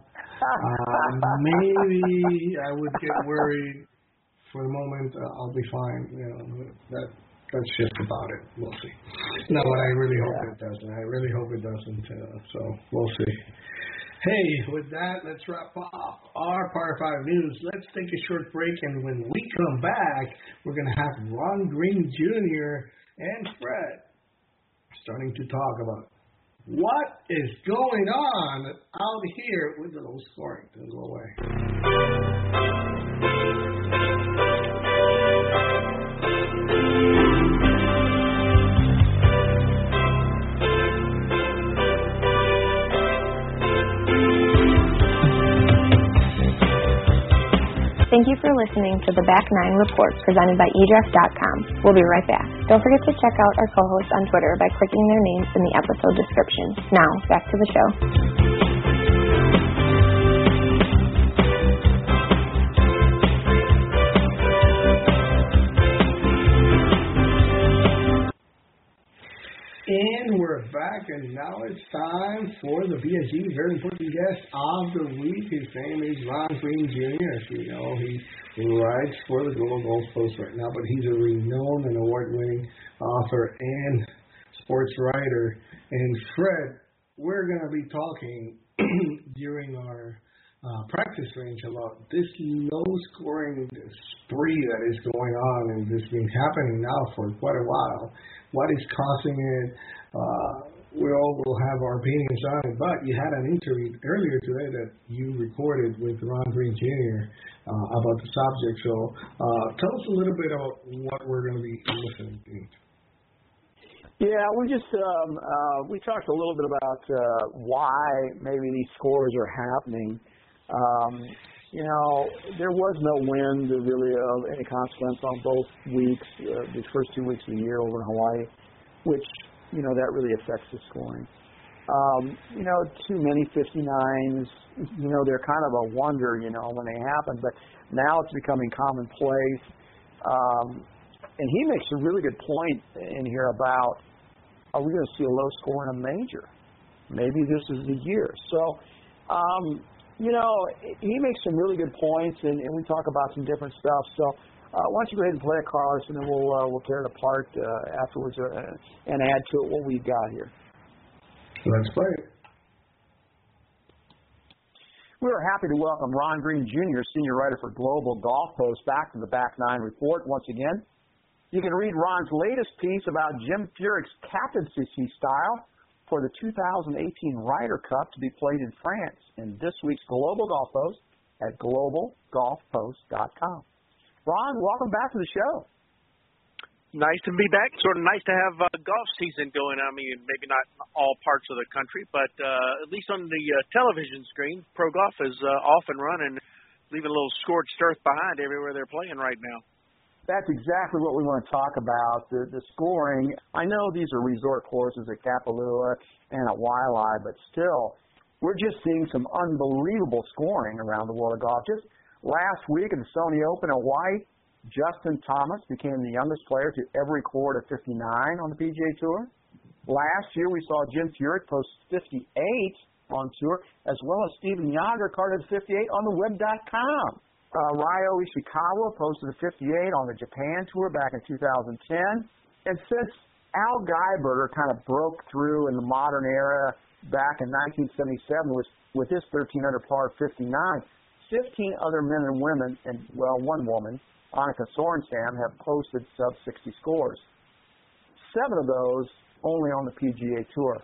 S2: maybe I would get worried. For the moment, I'll be fine. That's just about it. We'll see. No, but I really hope it doesn't. I really hope it doesn't. So we'll see. Hey, with that, let's wrap up our Par 5 news. Let's take a short break, and when we come back, we're going to have Ron Green Jr. and Fred starting to talk about what is going on out here with the low scoring. Don't go away.
S1: Thank you for listening to the Back Nine Report presented by eDraft.com. We'll be right back. Don't forget to check out our co-hosts on Twitter by clicking their names in the episode description. Now, back to the show.
S2: back, and now it's time for the BSG very important guest of the week. His name is Ron Green Jr. As you know, he writes for the Global Golf Post right now, but he's a renowned and award-winning author and sports writer. And Fred, we're going to be talking during our practice range about this low-scoring spree that is going on and has been happening now for quite a while. What is causing it? We all will have our opinions on it, but you had an interview earlier today that you recorded with Ron Green Jr. About the subject. So tell us a little bit about what we're going to be listening to.
S3: Yeah, we talked a little bit about why maybe these scores are happening. There was no wind really of any consequence on both weeks, the first 2 weeks of the year over in Hawaii, which, that really affects the scoring. Too many 59s, they're kind of a wonder, when they happen, but now it's becoming commonplace. And he makes a really good point in here about, are we going to see a low score in a major? Maybe this is the year. So, he makes some really good points, and we talk about some different stuff. So why don't you go ahead and play it, Carlos, and then we'll tear it apart afterwards and add to it what we've got here.
S2: Let's play it.
S3: We are happy to welcome Ron Green Jr., senior writer for Global Golf Post, back to the Back Nine Report once again. You can read Ron's latest piece about Jim Furyk's captaincy style for the 2018 Ryder Cup to be played in France in this week's Global Golf Post at globalgolfpost.com. Ron, welcome back to the show.
S4: Nice to be back. Sort of nice to have golf season going. I mean, maybe not all parts of the country, but at least on the television screen, pro golf is off and running, leaving a little scorched earth behind everywhere they're playing right now.
S3: That's exactly what we want to talk about, the scoring. I know these are resort courses at Kapalua and at Waialae, but still, we're just seeing some unbelievable scoring around the world of golf. Just last week at the Sony Open in Hawaii, Justin Thomas became the youngest player to ever record a 59 on the PGA Tour. Last year, we saw Jim Furyk post 58 on tour, as well as Stephen Yager carded 58 on the web.com. Ryo Ishikawa posted a 58 on the Japan Tour back in 2010. And since Al Geiberger kind of broke through in the modern era back in 1977 with his 13 under par 59, 15 other men and women, and, well, one woman, Annika Sorenstam, have posted sub-60 scores. 7 of those only on the PGA Tour.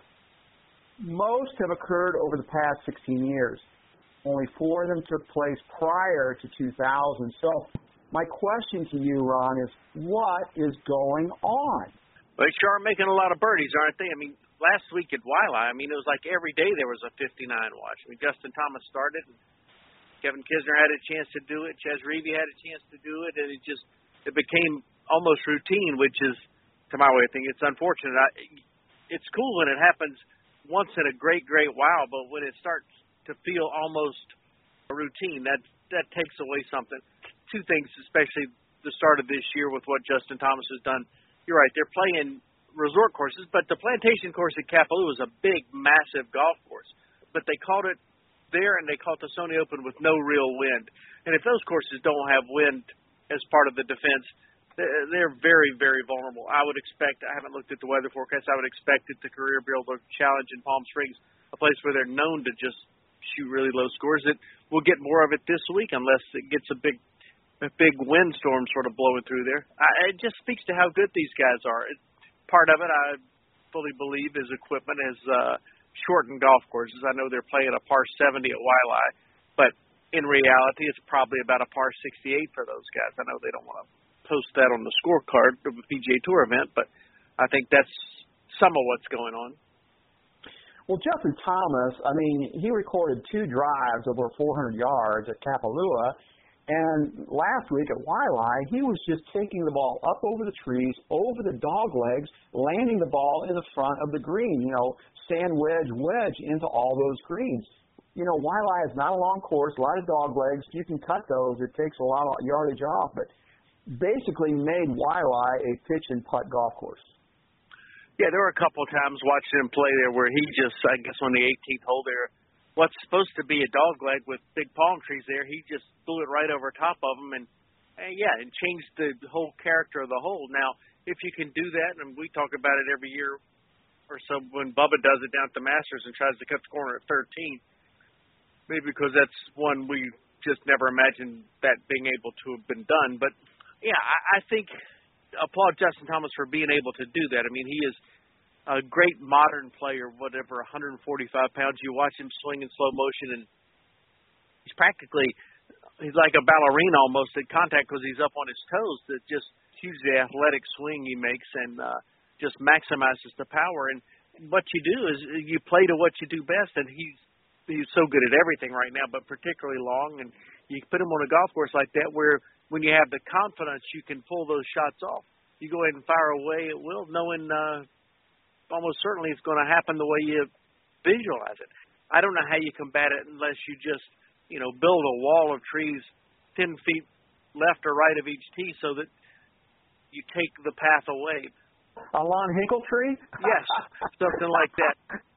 S3: Most have occurred over the past 16 years. Only 4 of them took place prior to 2000. So my question to you, Ron, is what is going on?
S4: Well, they sure are making a lot of birdies, aren't they? I mean, last week at Waialae, it was like every day there was a 59 watch. Justin Thomas started, and Kevin Kisner had a chance to do it. Chez Reavie had a chance to do it, and it became almost routine, which is, to my way of thinking, it's unfortunate. It's cool when it happens once in a great, great while, but when it starts to feel almost a routine, that takes away something. 2 things, especially the start of this year with what Justin Thomas has done. You're right, they're playing resort courses, but the Plantation course at Kapalua is a big, massive golf course. But they called it there, and they called the Sony Open with no real wind. And if those courses don't have wind as part of the defense, they're very, very vulnerable. I would expect, I haven't looked at the weather forecast, I would expect that the Career Builder Challenge in Palm Springs, a place where they're known to just shoot really low scores, that we'll get more of it this week unless it gets a big windstorm sort of blowing through there. It just speaks to how good these guys are. Part of it, I fully believe, is equipment has shortened golf courses. I know they're playing a par 70 at Waialae, but in reality, it's probably about a par 68 for those guys. I know they don't want to post that on the scorecard of a PGA Tour event, but I think that's some of what's going on.
S3: Well, Justin Thomas, he recorded 2 drives over 400 yards at Kapalua, and last week at Waialae, he was just taking the ball up over the trees, over the dog legs, landing the ball in the front of the green, sand wedge into all those greens. Waialae is not a long course, a lot of dog legs. You can cut those. It takes a lot of yardage off, but basically made Waialae a pitch and putt golf course.
S4: Yeah, there were a couple of times watching him play there where he just, I guess on the 18th hole there, what's supposed to be a dog leg with big palm trees there, he just threw it right over top of him and changed the whole character of the hole. Now, if you can do that, and we talk about it every year or so when Bubba does it down at the Masters and tries to cut the corner at 13, maybe because that's one we just never imagined that being able to have been done. But, yeah, I think applaud Justin Thomas for being able to do that. I mean, he is a great modern player, whatever, 145 pounds. You watch him swing in slow motion, and he's like a ballerina almost at contact because he's up on his toes. That just huge the athletic swing he makes and just maximizes the power. And what you do is you play to what you do best, and he's so good at everything right now, but particularly long. And you put him on a golf course like that where when you have the confidence you can pull those shots off, you go ahead and fire away at will, knowing almost certainly it's going to happen the way you visualize it. I don't know how you combat it unless you just, build a wall of trees 10 feet left or right of each tee so that you take the path away.
S3: A lawn hinkle tree?
S4: Yes, something like that.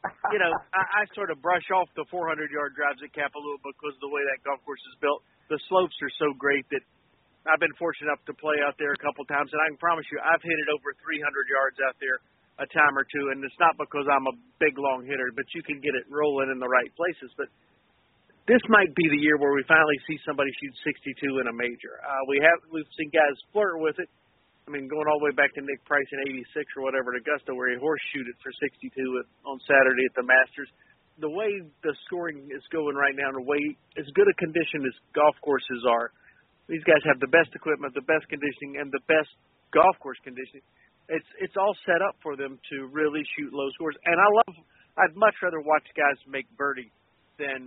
S4: I sort of brush off the 400-yard drives at Kapalua because of the way that golf course is built. The slopes are so great that I've been fortunate enough to play out there a couple times, and I can promise you I've hit it over 300 yards out there a time or two, and it's not because I'm a big, long hitter, but you can get it rolling in the right places. But this might be the year where we finally see somebody shoot 62 in a major. We've seen guys flirt with it. I mean, going all the way back to Nick Price in 86 or whatever at Augusta where he horseshoed it for 62 on Saturday at the Masters. The way the scoring is going right now, and the way as good a condition as golf courses are, these guys have the best equipment, the best conditioning, and the best golf course conditioning. It's all set up for them to really shoot low scores. And I'd much rather watch guys make birdie than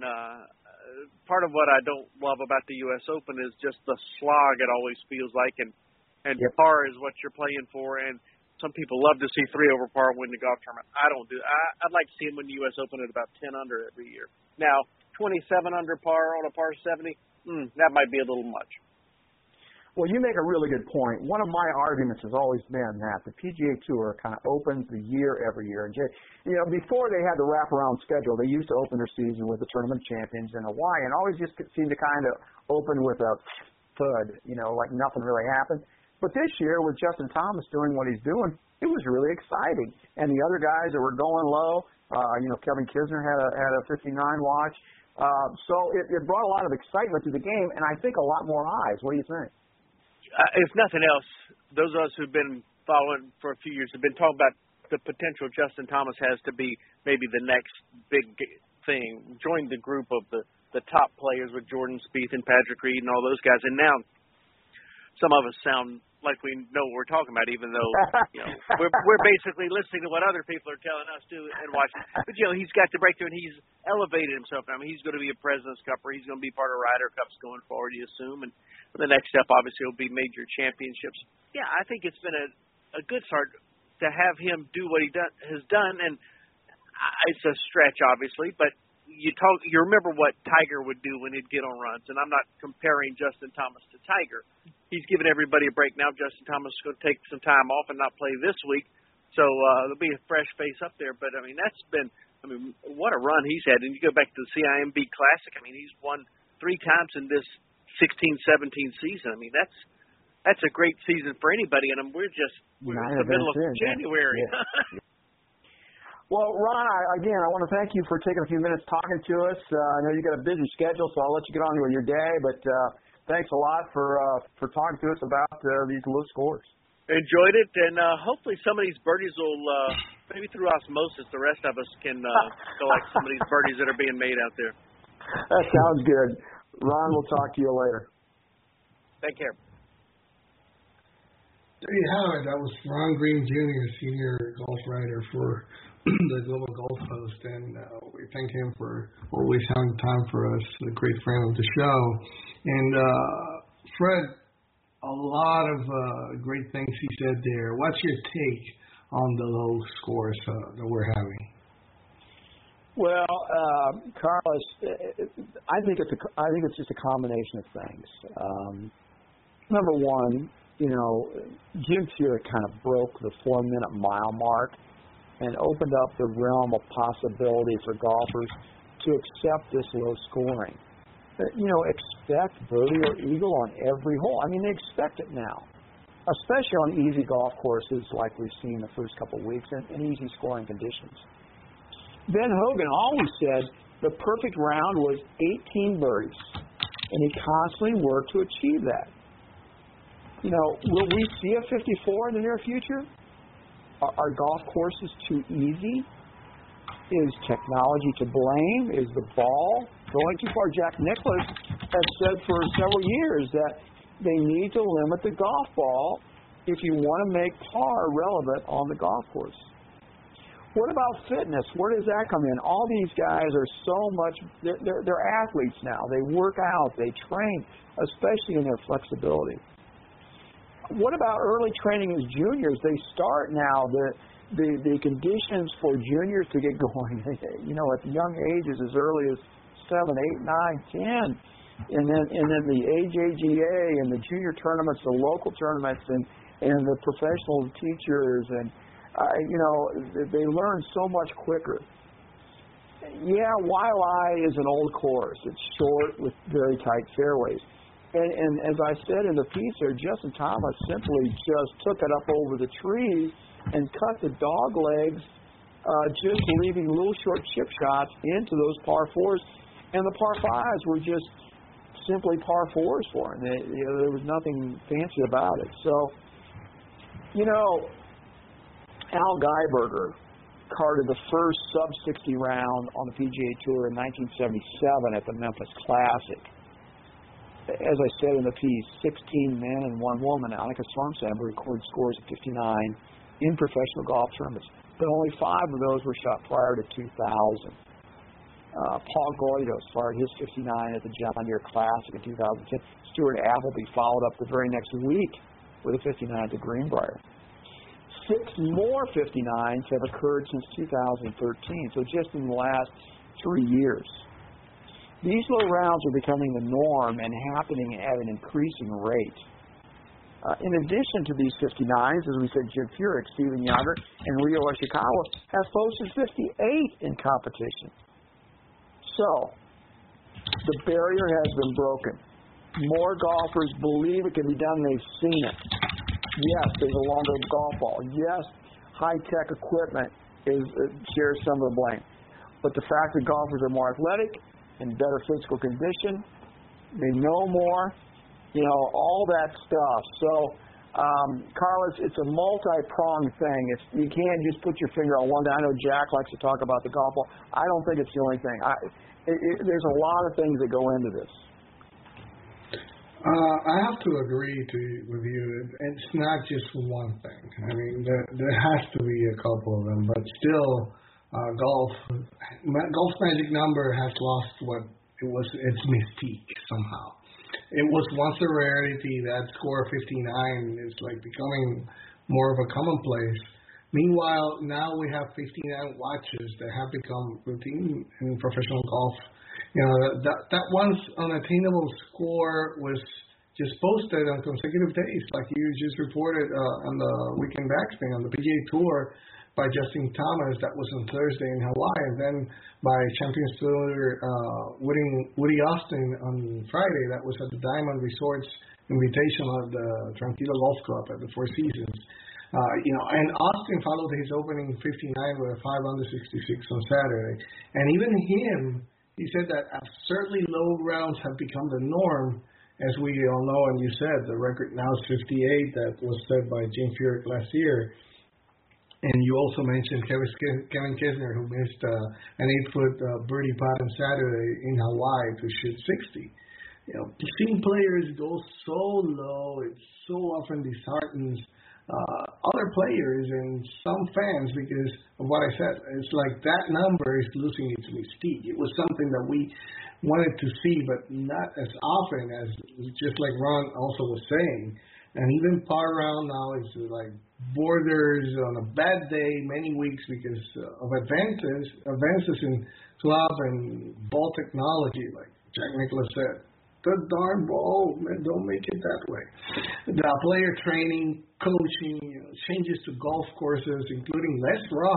S4: part of what I don't love about the U.S. Open is just the slog it always feels like, and par is what you're playing for. And some people love to see 3 over par win the golf tournament. I don't do. I'd like to see him win the U.S. Open at about 10 under every year. Now, 27 under par on a par 70, that might be a little much.
S3: Well, you make a really good point. One of my arguments has always been that the PGA Tour kind of opens the year every year. And, before they had the wraparound schedule, they used to open their season with the Tournament Champions in Hawaii and always just seemed to kind of open with a thud, like nothing really happened. But this year, with Justin Thomas doing what he's doing, it was really exciting. And the other guys that were going low, Kevin Kisner had a 59 watch. So it brought a lot of excitement to the game, and I think a lot more eyes. What do you think?
S4: If nothing else, those of us who've been following for a few years have been talking about the potential Justin Thomas has to be maybe the next big thing. Join the group of the top players with Jordan Spieth and Patrick Reed and all those guys. And now some of us sound like we know what we're talking about, even though we're basically listening to what other people are telling us to and watching. But he's got the breakthrough and he's elevated himself. I mean, he's going to be a President's Cupper. He's going to be part of Ryder Cups going forward, you assume. And the next step, obviously, will be major championships. Yeah, I think it's been a good start to have him do what he has done, and it's a stretch, obviously, but you remember what Tiger would do when he'd get on runs, and I'm not comparing Justin Thomas to Tiger. He's giving everybody a break now. Justin Thomas is going to take some time off and not play this week, so there'll be a fresh face up there. But, what a run he's had. And you go back to the CIMB Classic. I mean, he's won 3 times in this 16-17 season. I mean, that's a great season for anybody, and we're in the middle of January.
S3: Yeah. Well, Ron, I want to thank you for taking a few minutes talking to us. I know you got a busy schedule, so I'll let you get on with your day, but thanks a lot for talking to us about these low scores.
S4: Enjoyed it, and hopefully some of these birdies will, maybe through osmosis, the rest of us can collect some of these birdies that are being made out there.
S3: That sounds good. Ron, we'll talk to you later.
S4: Take care.
S2: There you have it. That was Ron Green Jr., senior golf writer for the Global Golf Post, and we thank him for always having time for us, a great friend of the show. And Fred, a lot of great things he said there. What's your take on the low scores that we're having?
S3: Well, Carlos, I think it's just a combination of things. Number one, Jim Furyk kind of broke the 4-minute mile mark and opened up the realm of possibility for golfers to accept this low scoring. Expect birdie or eagle on every hole. I mean, they expect it now, especially on easy golf courses like we've seen the first couple of weeks and easy scoring conditions. Ben Hogan always said the perfect round was 18 birdies, and he constantly worked to achieve that. Will we see a 54 in the near future? Are golf courses too easy? Is technology to blame? Is the ball going too far? Jack Nicklaus has said for several years that they need to limit the golf ball if you want to make par relevant on the golf course. What about fitness? Where does that come in? All these guys are so much, they're athletes now. They work out, they train, especially in their flexibility. What about early training as juniors? They start now. The conditions for juniors to get going, at young ages as early as 7, 8, 9, 10. And then the AJGA and the junior tournaments, the local tournaments, and the professional teachers, and they learn so much quicker. Yeah, Waialae is an old course. It's short with very tight fairways. And as I said in the piece there, Justin Thomas simply just took it up over the trees and cut the dog legs, just leaving little short chip shots into those par fours. And the par fives were just simply par fours for him. There was nothing fancy about it. So, Al Geiberger carded the first sub-60 round on the PGA Tour in 1977 at the Memphis Classic. As I said in the piece, 16 men and 1 woman, Annika Sorenstam recorded scores of 59 in professional golf tournaments, but only 5 of those were shot prior to 2000. Paul Goydos fired his 59 at the John Deere Classic in 2010. Stuart Appleby followed up the very next week with a 59 at the Greenbrier. 6 more 59s have occurred since 2013, so just in the last 3 years. These low rounds are becoming the norm and happening at an increasing rate. In addition to these 59s, as we said, Jim Furyk, Steven Younger, and Ryo Ishikawa have posted 58 in competition. So, the barrier has been broken. More golfers believe it can be done. They've seen it. Yes, there's a longer golf ball. Yes, high-tech equipment shares some of the blame. But the fact that golfers are more athletic, in better physical condition, they know more, all that stuff. So, Carlos, it's a multi-pronged thing. You can't just put your finger on one thing. I know Jack likes to talk about the golf ball. I don't think it's the only thing. There's a lot of things that go into this.
S2: I have to agree with you. It's not just one thing. I mean, there has to be a couple of them, but still, Golf Magic Number has lost its mystique somehow. It was once a rarity. That score 59 is like becoming more of a commonplace. Meanwhile, now we have 59 watches that have become routine in professional golf. That once unattainable score was just posted on consecutive days, like you just reported on the Weekend Backspin on the PGA Tour by Justin Thomas. That was on Thursday in Hawaii, and then by Champions Tour Woody Austin on Friday. That was at the Diamond Resorts Invitational at the Tranquilo Golf Club at the Four Seasons. And Austin followed his opening 59 with a 5 under 66 on Saturday. And even him, he said that absurdly low rounds have become the norm, as we all know, and you said the record now is 58 that was set by Jim Furyk last year. And you also mentioned Kevin Kisner, who missed an 8-foot birdie putt on Saturday in Hawaii to shoot 60. Seeing players go so low, it so often disheartens other players and some fans because of what I said. It's like that number is losing its mystique. It was something that we wanted to see, but not as often as just like Ron also was saying. And even par round now is like borders on a bad day many weeks because of advances in club and ball technology, like Jack Nicklaus said. The darn ball, man, don't make it that way. The player training, coaching, changes to golf courses, including less rough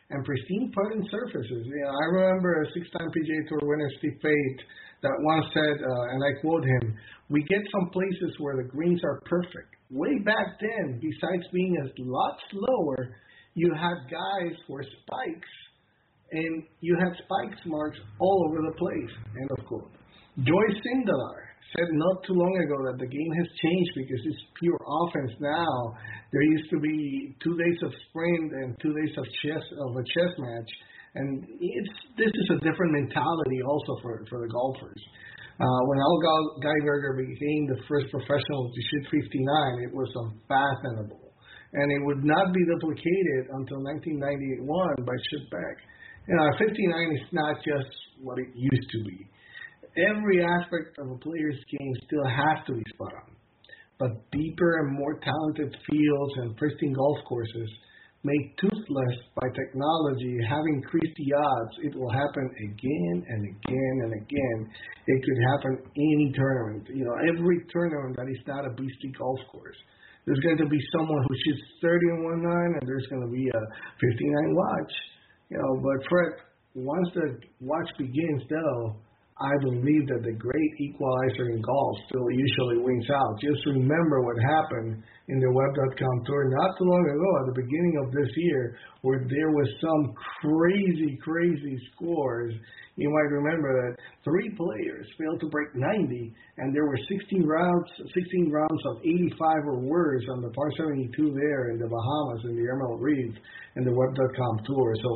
S2: and pristine putting surfaces. You know, I remember a six-time PGA Tour winner, Steve Fate, that once said, and I quote him, "We get some places where the greens are perfect. Way back then, besides being a lot slower, you had guys who were spikes, and you had spikes marks all over the place." End of quote. Joyce Sindelar said not too long ago that the game has changed because it's pure offense now. There used to be 2 days of sprint and 2 days of a chess match, and this is a different mentality also for the golfers. When Al Geiberger became the first professional to shoot 59, it was unfathomable, and it would not be duplicated until 1991 by Chip Beck. 59 is not just what it used to be. Every aspect of a player's game still has to be spot on. But deeper and more talented fields and pristine golf courses made toothless by technology have increased the odds it will happen again and again and again. It could happen any tournament. Every tournament that is not a beastly golf course. There's going to be someone who shoots 30 on 1-9, and there's going to be a 59 watch. But Fred, once the watch begins, though, I believe that the great equalizer in golf still usually wins out. Just remember what happened in the Web.com tour not too long ago at the beginning of this year, where there was some crazy scores. You might remember that 3 players failed to break 90, and there were 16 rounds of 85 or worse on the par 72 there in the Bahamas in the Emerald Reef and the Web.com tour. So,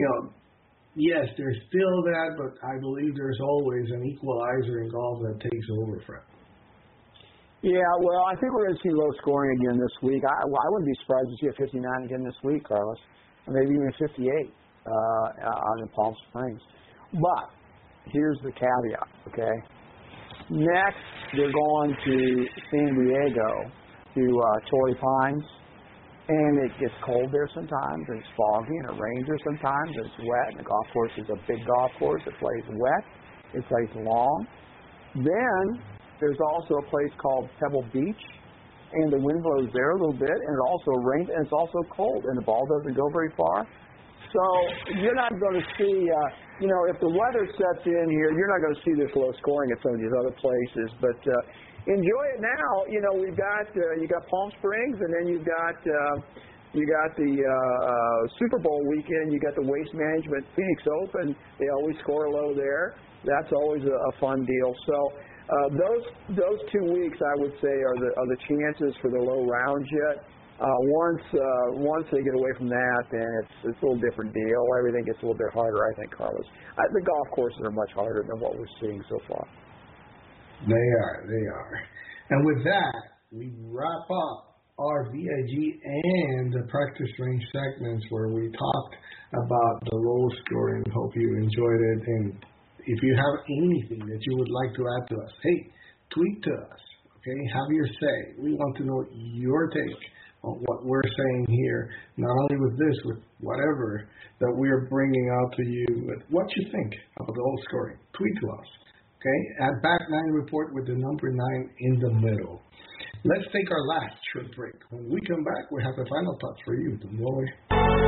S2: yes, there's still that, but I believe there's always an equalizer in golf that takes over, Fred.
S3: Yeah, well, I think we're going to see low scoring again this week. I wouldn't be surprised to see a 59 again this week, Carlos, or maybe even 58 out in Palm Springs. But here's the caveat, okay? Next, they're going to San Diego to Torrey Pines. And it gets cold there sometimes, and it's foggy, and it rains there sometimes, and it's wet, and the golf course is a big golf course. It plays wet. It plays long. Then there's also a place called Pebble Beach, and the wind blows there a little bit, and it also rains, and it's also cold, and the ball doesn't go very far. So you're not going to see, if the weather sets in here, you're not going to see this low scoring at some of these other places, but enjoy it now. We've got you got Palm Springs, and then you got the Super Bowl weekend. You got the Waste Management Phoenix Open. They always score low there. That's always a fun deal. So those 2 weeks, I would say, are the chances for the low rounds yet. Once they get away from that, then it's a little different deal. Everything gets a little bit harder, I think, Carlos. The golf courses are much harder than what we're seeing so far.
S2: They are. And with that, we wrap up our VIG and the practice range segments where we talked about the low scoring. Hope you enjoyed it. And if you have anything that you would like to add to us, hey, tweet to us, okay? Have your say. We want to know your take on what we're saying here, not only with this, with whatever that we're bringing out to you, but what you think about the low scoring. Tweet to us. Okay, at Back 9 Report with the number 9 in the middle. Let's take our last short break. When we come back, we have the final thoughts for you. Don't go away.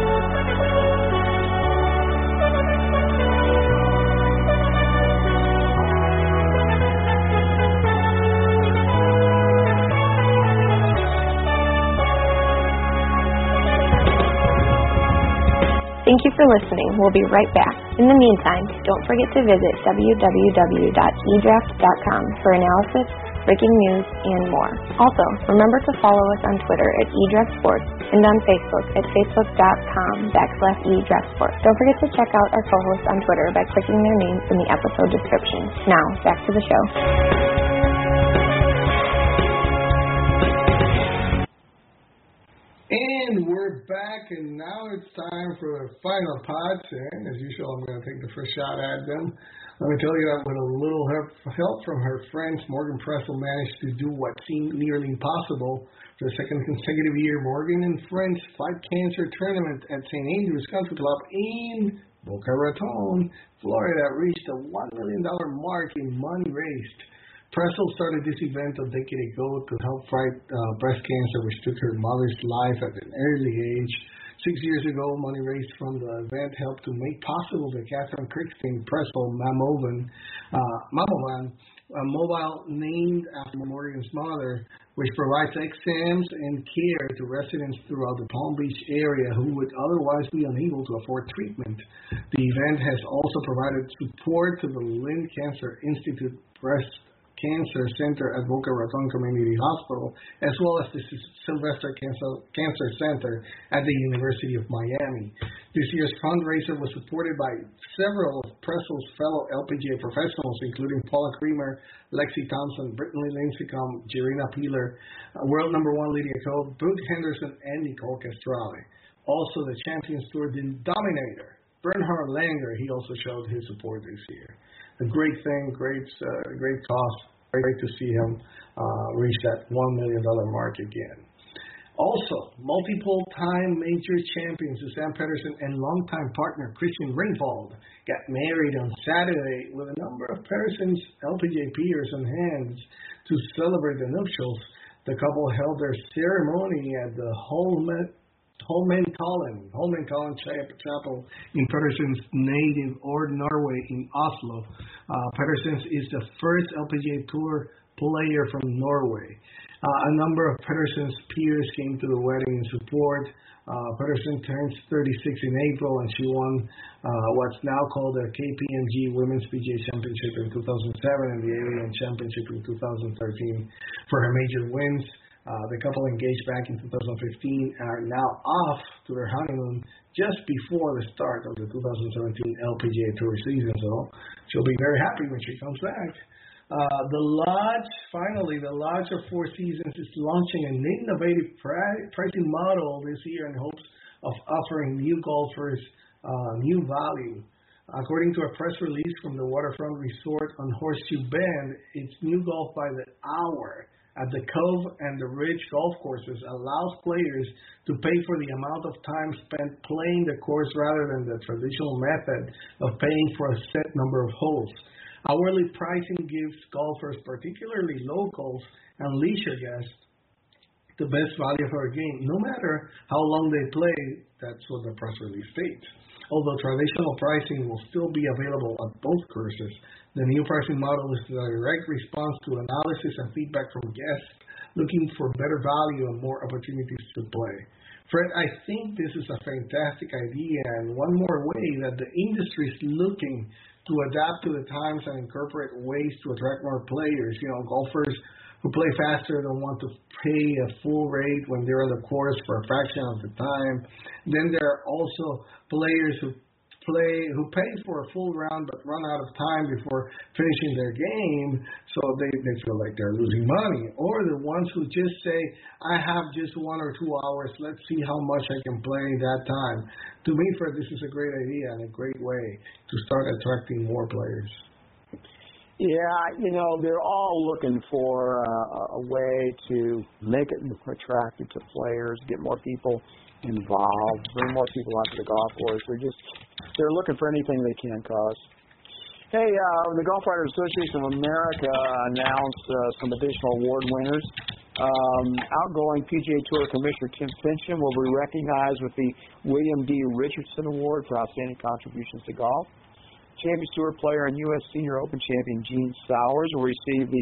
S1: Thank you for listening. We'll be right back. In the meantime, don't forget to visit www.edraft.com for analysis, breaking news, and more. Also, remember to follow us on Twitter at eDraftSports and on Facebook at facebook.com/eDraftSports. Don't forget to check out our co-hosts on Twitter by clicking their names in the episode description. Now, back to the show.
S2: And we're back, and now it's time for the final pods. And as usual, I'm going to take the first shot at them. Let me tell you that with a little help from her friends, Morgan Pressel managed to do what seemed nearly impossible for the second consecutive year. Morgan and Friends Fight Cancer Tournament at St. Andrews Country Club in Boca Raton, Florida, reached a $1 million mark in money raised. Pressel started this event a decade ago to help fight breast cancer, which took her mother's life at an early age. 6 years ago, money raised from the event helped to make possible the Catherine Kirkstein Presto Mamovan, a mobile named after Morgan's mother, which provides exams and care to residents throughout the Palm Beach area who would otherwise be unable to afford treatment. The event has also provided support to the Lynn Cancer Institute Breast Cancer Center at Boca Raton Community Hospital, as well as the Sylvester Cancer Center at the University of Miami. This year's fundraiser was supported by several of Presto's fellow LPGA professionals, including Paula Creamer, Lexi Thompson, Brittany Lincecum, Jirina Peeler, world number one Lydia Ko, Brooke Henderson, and Nicole Castrale. Also, the Champions Tour Dominator, Bernhard Langer, he also showed his support this year. A great thing, great cause. Great to see him reach that $1 million mark again. Also, multiple-time major champion Suzanne Pedersen and longtime partner Christian Ringwald got married on Saturday with a number of Pedersen's LPGA peers on hand to celebrate the nuptials. The couple held their ceremony at the Holmenkollen Chapel in Pedersen's native Norway in Oslo. Pedersen is the first LPGA Tour player from Norway. A number of Pedersen's peers came to the wedding in support. Pedersen turns 36 in April, and she won what's now called the KPMG Women's PGA Championship in 2007 and the Alien Championship in 2013 for her major wins. The couple engaged back in 2015 and are now off to their honeymoon just before the start of the 2017 LPGA Tour season. So she'll be very happy when she comes back. The Lodge of Four Seasons is launching an innovative pricing model this year in hopes of offering new golfers new value. According to a press release from the Waterfront Resort on Horseshoe Bend, its new golf by the hour at the Cove and the Ridge golf courses allows players to pay for the amount of time spent playing the course rather than the traditional method of paying for a set number of holes. Hourly pricing gives golfers, particularly locals and leisure guests, the best value for a game, no matter how long they play. That's what the press release states. Although traditional pricing will still be available at both courses, the new pricing model is a direct response to analysis and feedback from guests looking for better value and more opportunities to play. Fred, I think this is a fantastic idea and one more way that the industry is looking to adapt to the times and incorporate ways to attract more players. You know, golfers who play faster don't want to pay a full rate when they're on the course for a fraction of the time. Then there are also players who pay for a full round but run out of time before finishing their game, so they feel like they're losing money. Or the ones who just say, I have just 1 or 2 hours, let's see how much I can play that time. To me, Fred, this is a great idea and a great way to start attracting more players.
S3: Yeah, you know, they're all looking for a way to make it more attractive to players, get more people involved, bring more people out to the golf course. They're looking for anything they can cause. Hey, the Golf Writers Association of America announced some additional award winners. Outgoing PGA Tour Commissioner Tim Finchem will be recognized with the William D. Richardson Award for outstanding contributions to golf. Champions Tour player and U.S. Senior Open champion Gene Sowers will receive the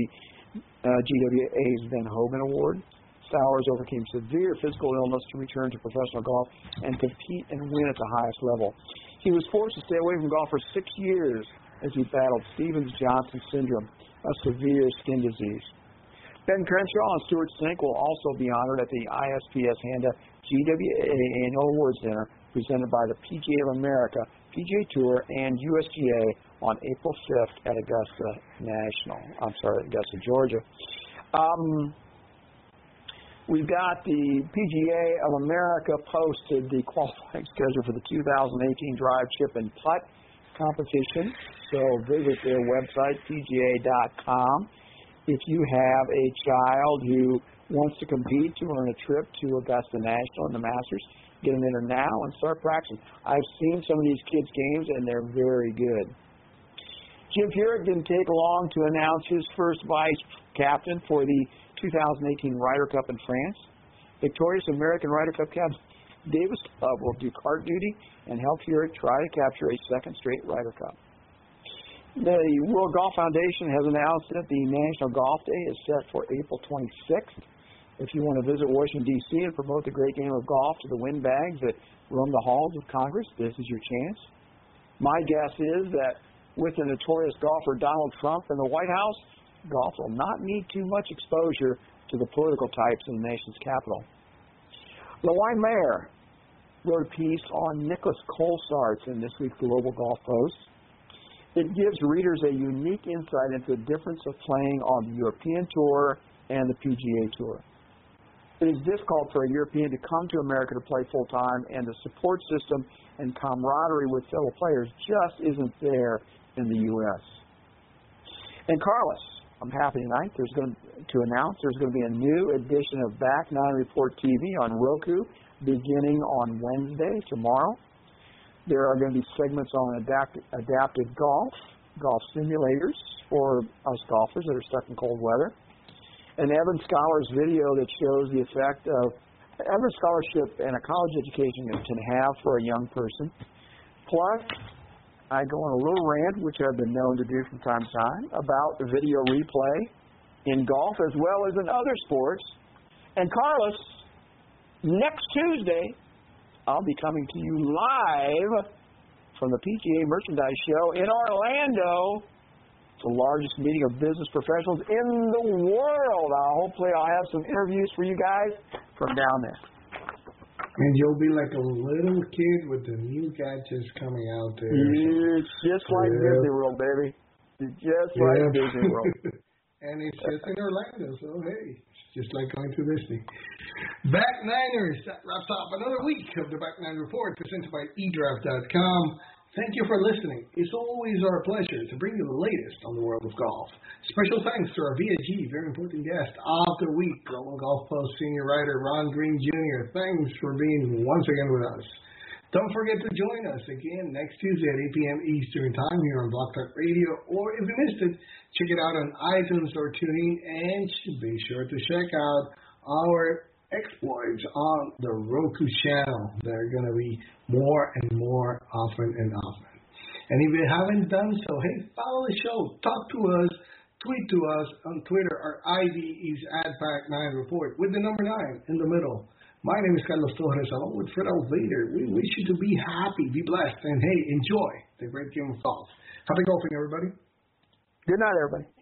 S3: GWA's Ben Hogan Award. Sowers overcame severe physical illness to return to professional golf and compete and win at the highest level. He was forced to stay away from golf for 6 years as he battled Stevens-Johnson syndrome, a severe skin disease. Ben Crenshaw and Stuart Sink will also be honored at the ISPS Handa GWA Annual Awards Dinner presented by the PGA of America, PGA Tour, and USGA on April 5th at Augusta, Georgia. We've got the PGA of America posted the qualifying schedule for the 2018 Drive, Chip, and Putt competition. So visit their website, pga.com. If you have a child who wants to compete to earn a trip to Augusta National and the Masters, get them in there now and start practicing. I've seen some of these kids' games, and they're very good. Jim Furyk didn't take long to announce his first vice captain for the 2018 Ryder Cup in France. Victorious American Ryder Cup captain Davis will do cart duty and help Hewitt try to capture a second straight Ryder Cup. The World Golf Foundation has announced that the National Golf Day is set for April 26th. If you want to visit Washington, D.C. and promote the great game of golf to the windbags that roam the halls of Congress, this is your chance. My guess is that with the notorious golfer Donald Trump in the White House, golf will not need too much exposure to the political types in the nation's capital. LaWine Mayer wrote a piece on Nicholas Colsaerts in this week's Global Golf Post. It gives readers a unique insight into the difference of playing on the European Tour and the PGA Tour. It is difficult for a European to come to America to play full-time, and the support system and camaraderie with fellow players just isn't there in the U.S. And Carlos, I'm happy tonight to announce there's going to be a new edition of Back Nine Report TV on Roku beginning on Wednesday, tomorrow. There are going to be segments on adapted golf simulators for us golfers that are stuck in cold weather, an Evans Scholars video that shows the effect of Evans Scholarship and a college education can have for a young person. Plus, I go on a little rant, which I've been known to do from time to time, about the video replay in golf as well as in other sports. And Carlos, next Tuesday, I'll be coming to you live from the PGA Merchandise Show in Orlando. It's the largest meeting of business professionals in the world. Hopefully I'll have some interviews for you guys from down there.
S2: And you'll be like a little kid with the new gadgets coming out there.
S3: It's just like Disney World, baby. It's just like Disney World.
S2: And it's just in Orlando, so hey, it's just like going to Disney. Back Niners, that wraps up another week of the Back Nine Report presented by eDraft.com. Thank you for listening. It's always our pleasure to bring you the latest on the world of golf. Special thanks to our VAG, very important guest of the week, Global Golf Post senior writer Ron Green Jr. Thanks for being once again with us. Don't forget to join us again next Tuesday at 8 p.m. Eastern Time here on Blog Talk Radio, or if you missed it, check it out on iTunes or TuneIn, and be sure to check out our exploits on the Roku channel. They're going to be more and more often and often. And if you haven't done so, hey, follow the show, talk to us, tweet to us on Twitter. Our ID is @Back9Report with the number 9 in the middle. My name is Carlos Torres, along with Fred Alvader. We wish you to be happy, be blessed, and hey, enjoy the great game of golf. Happy golfing, everybody.
S3: Good night, everybody.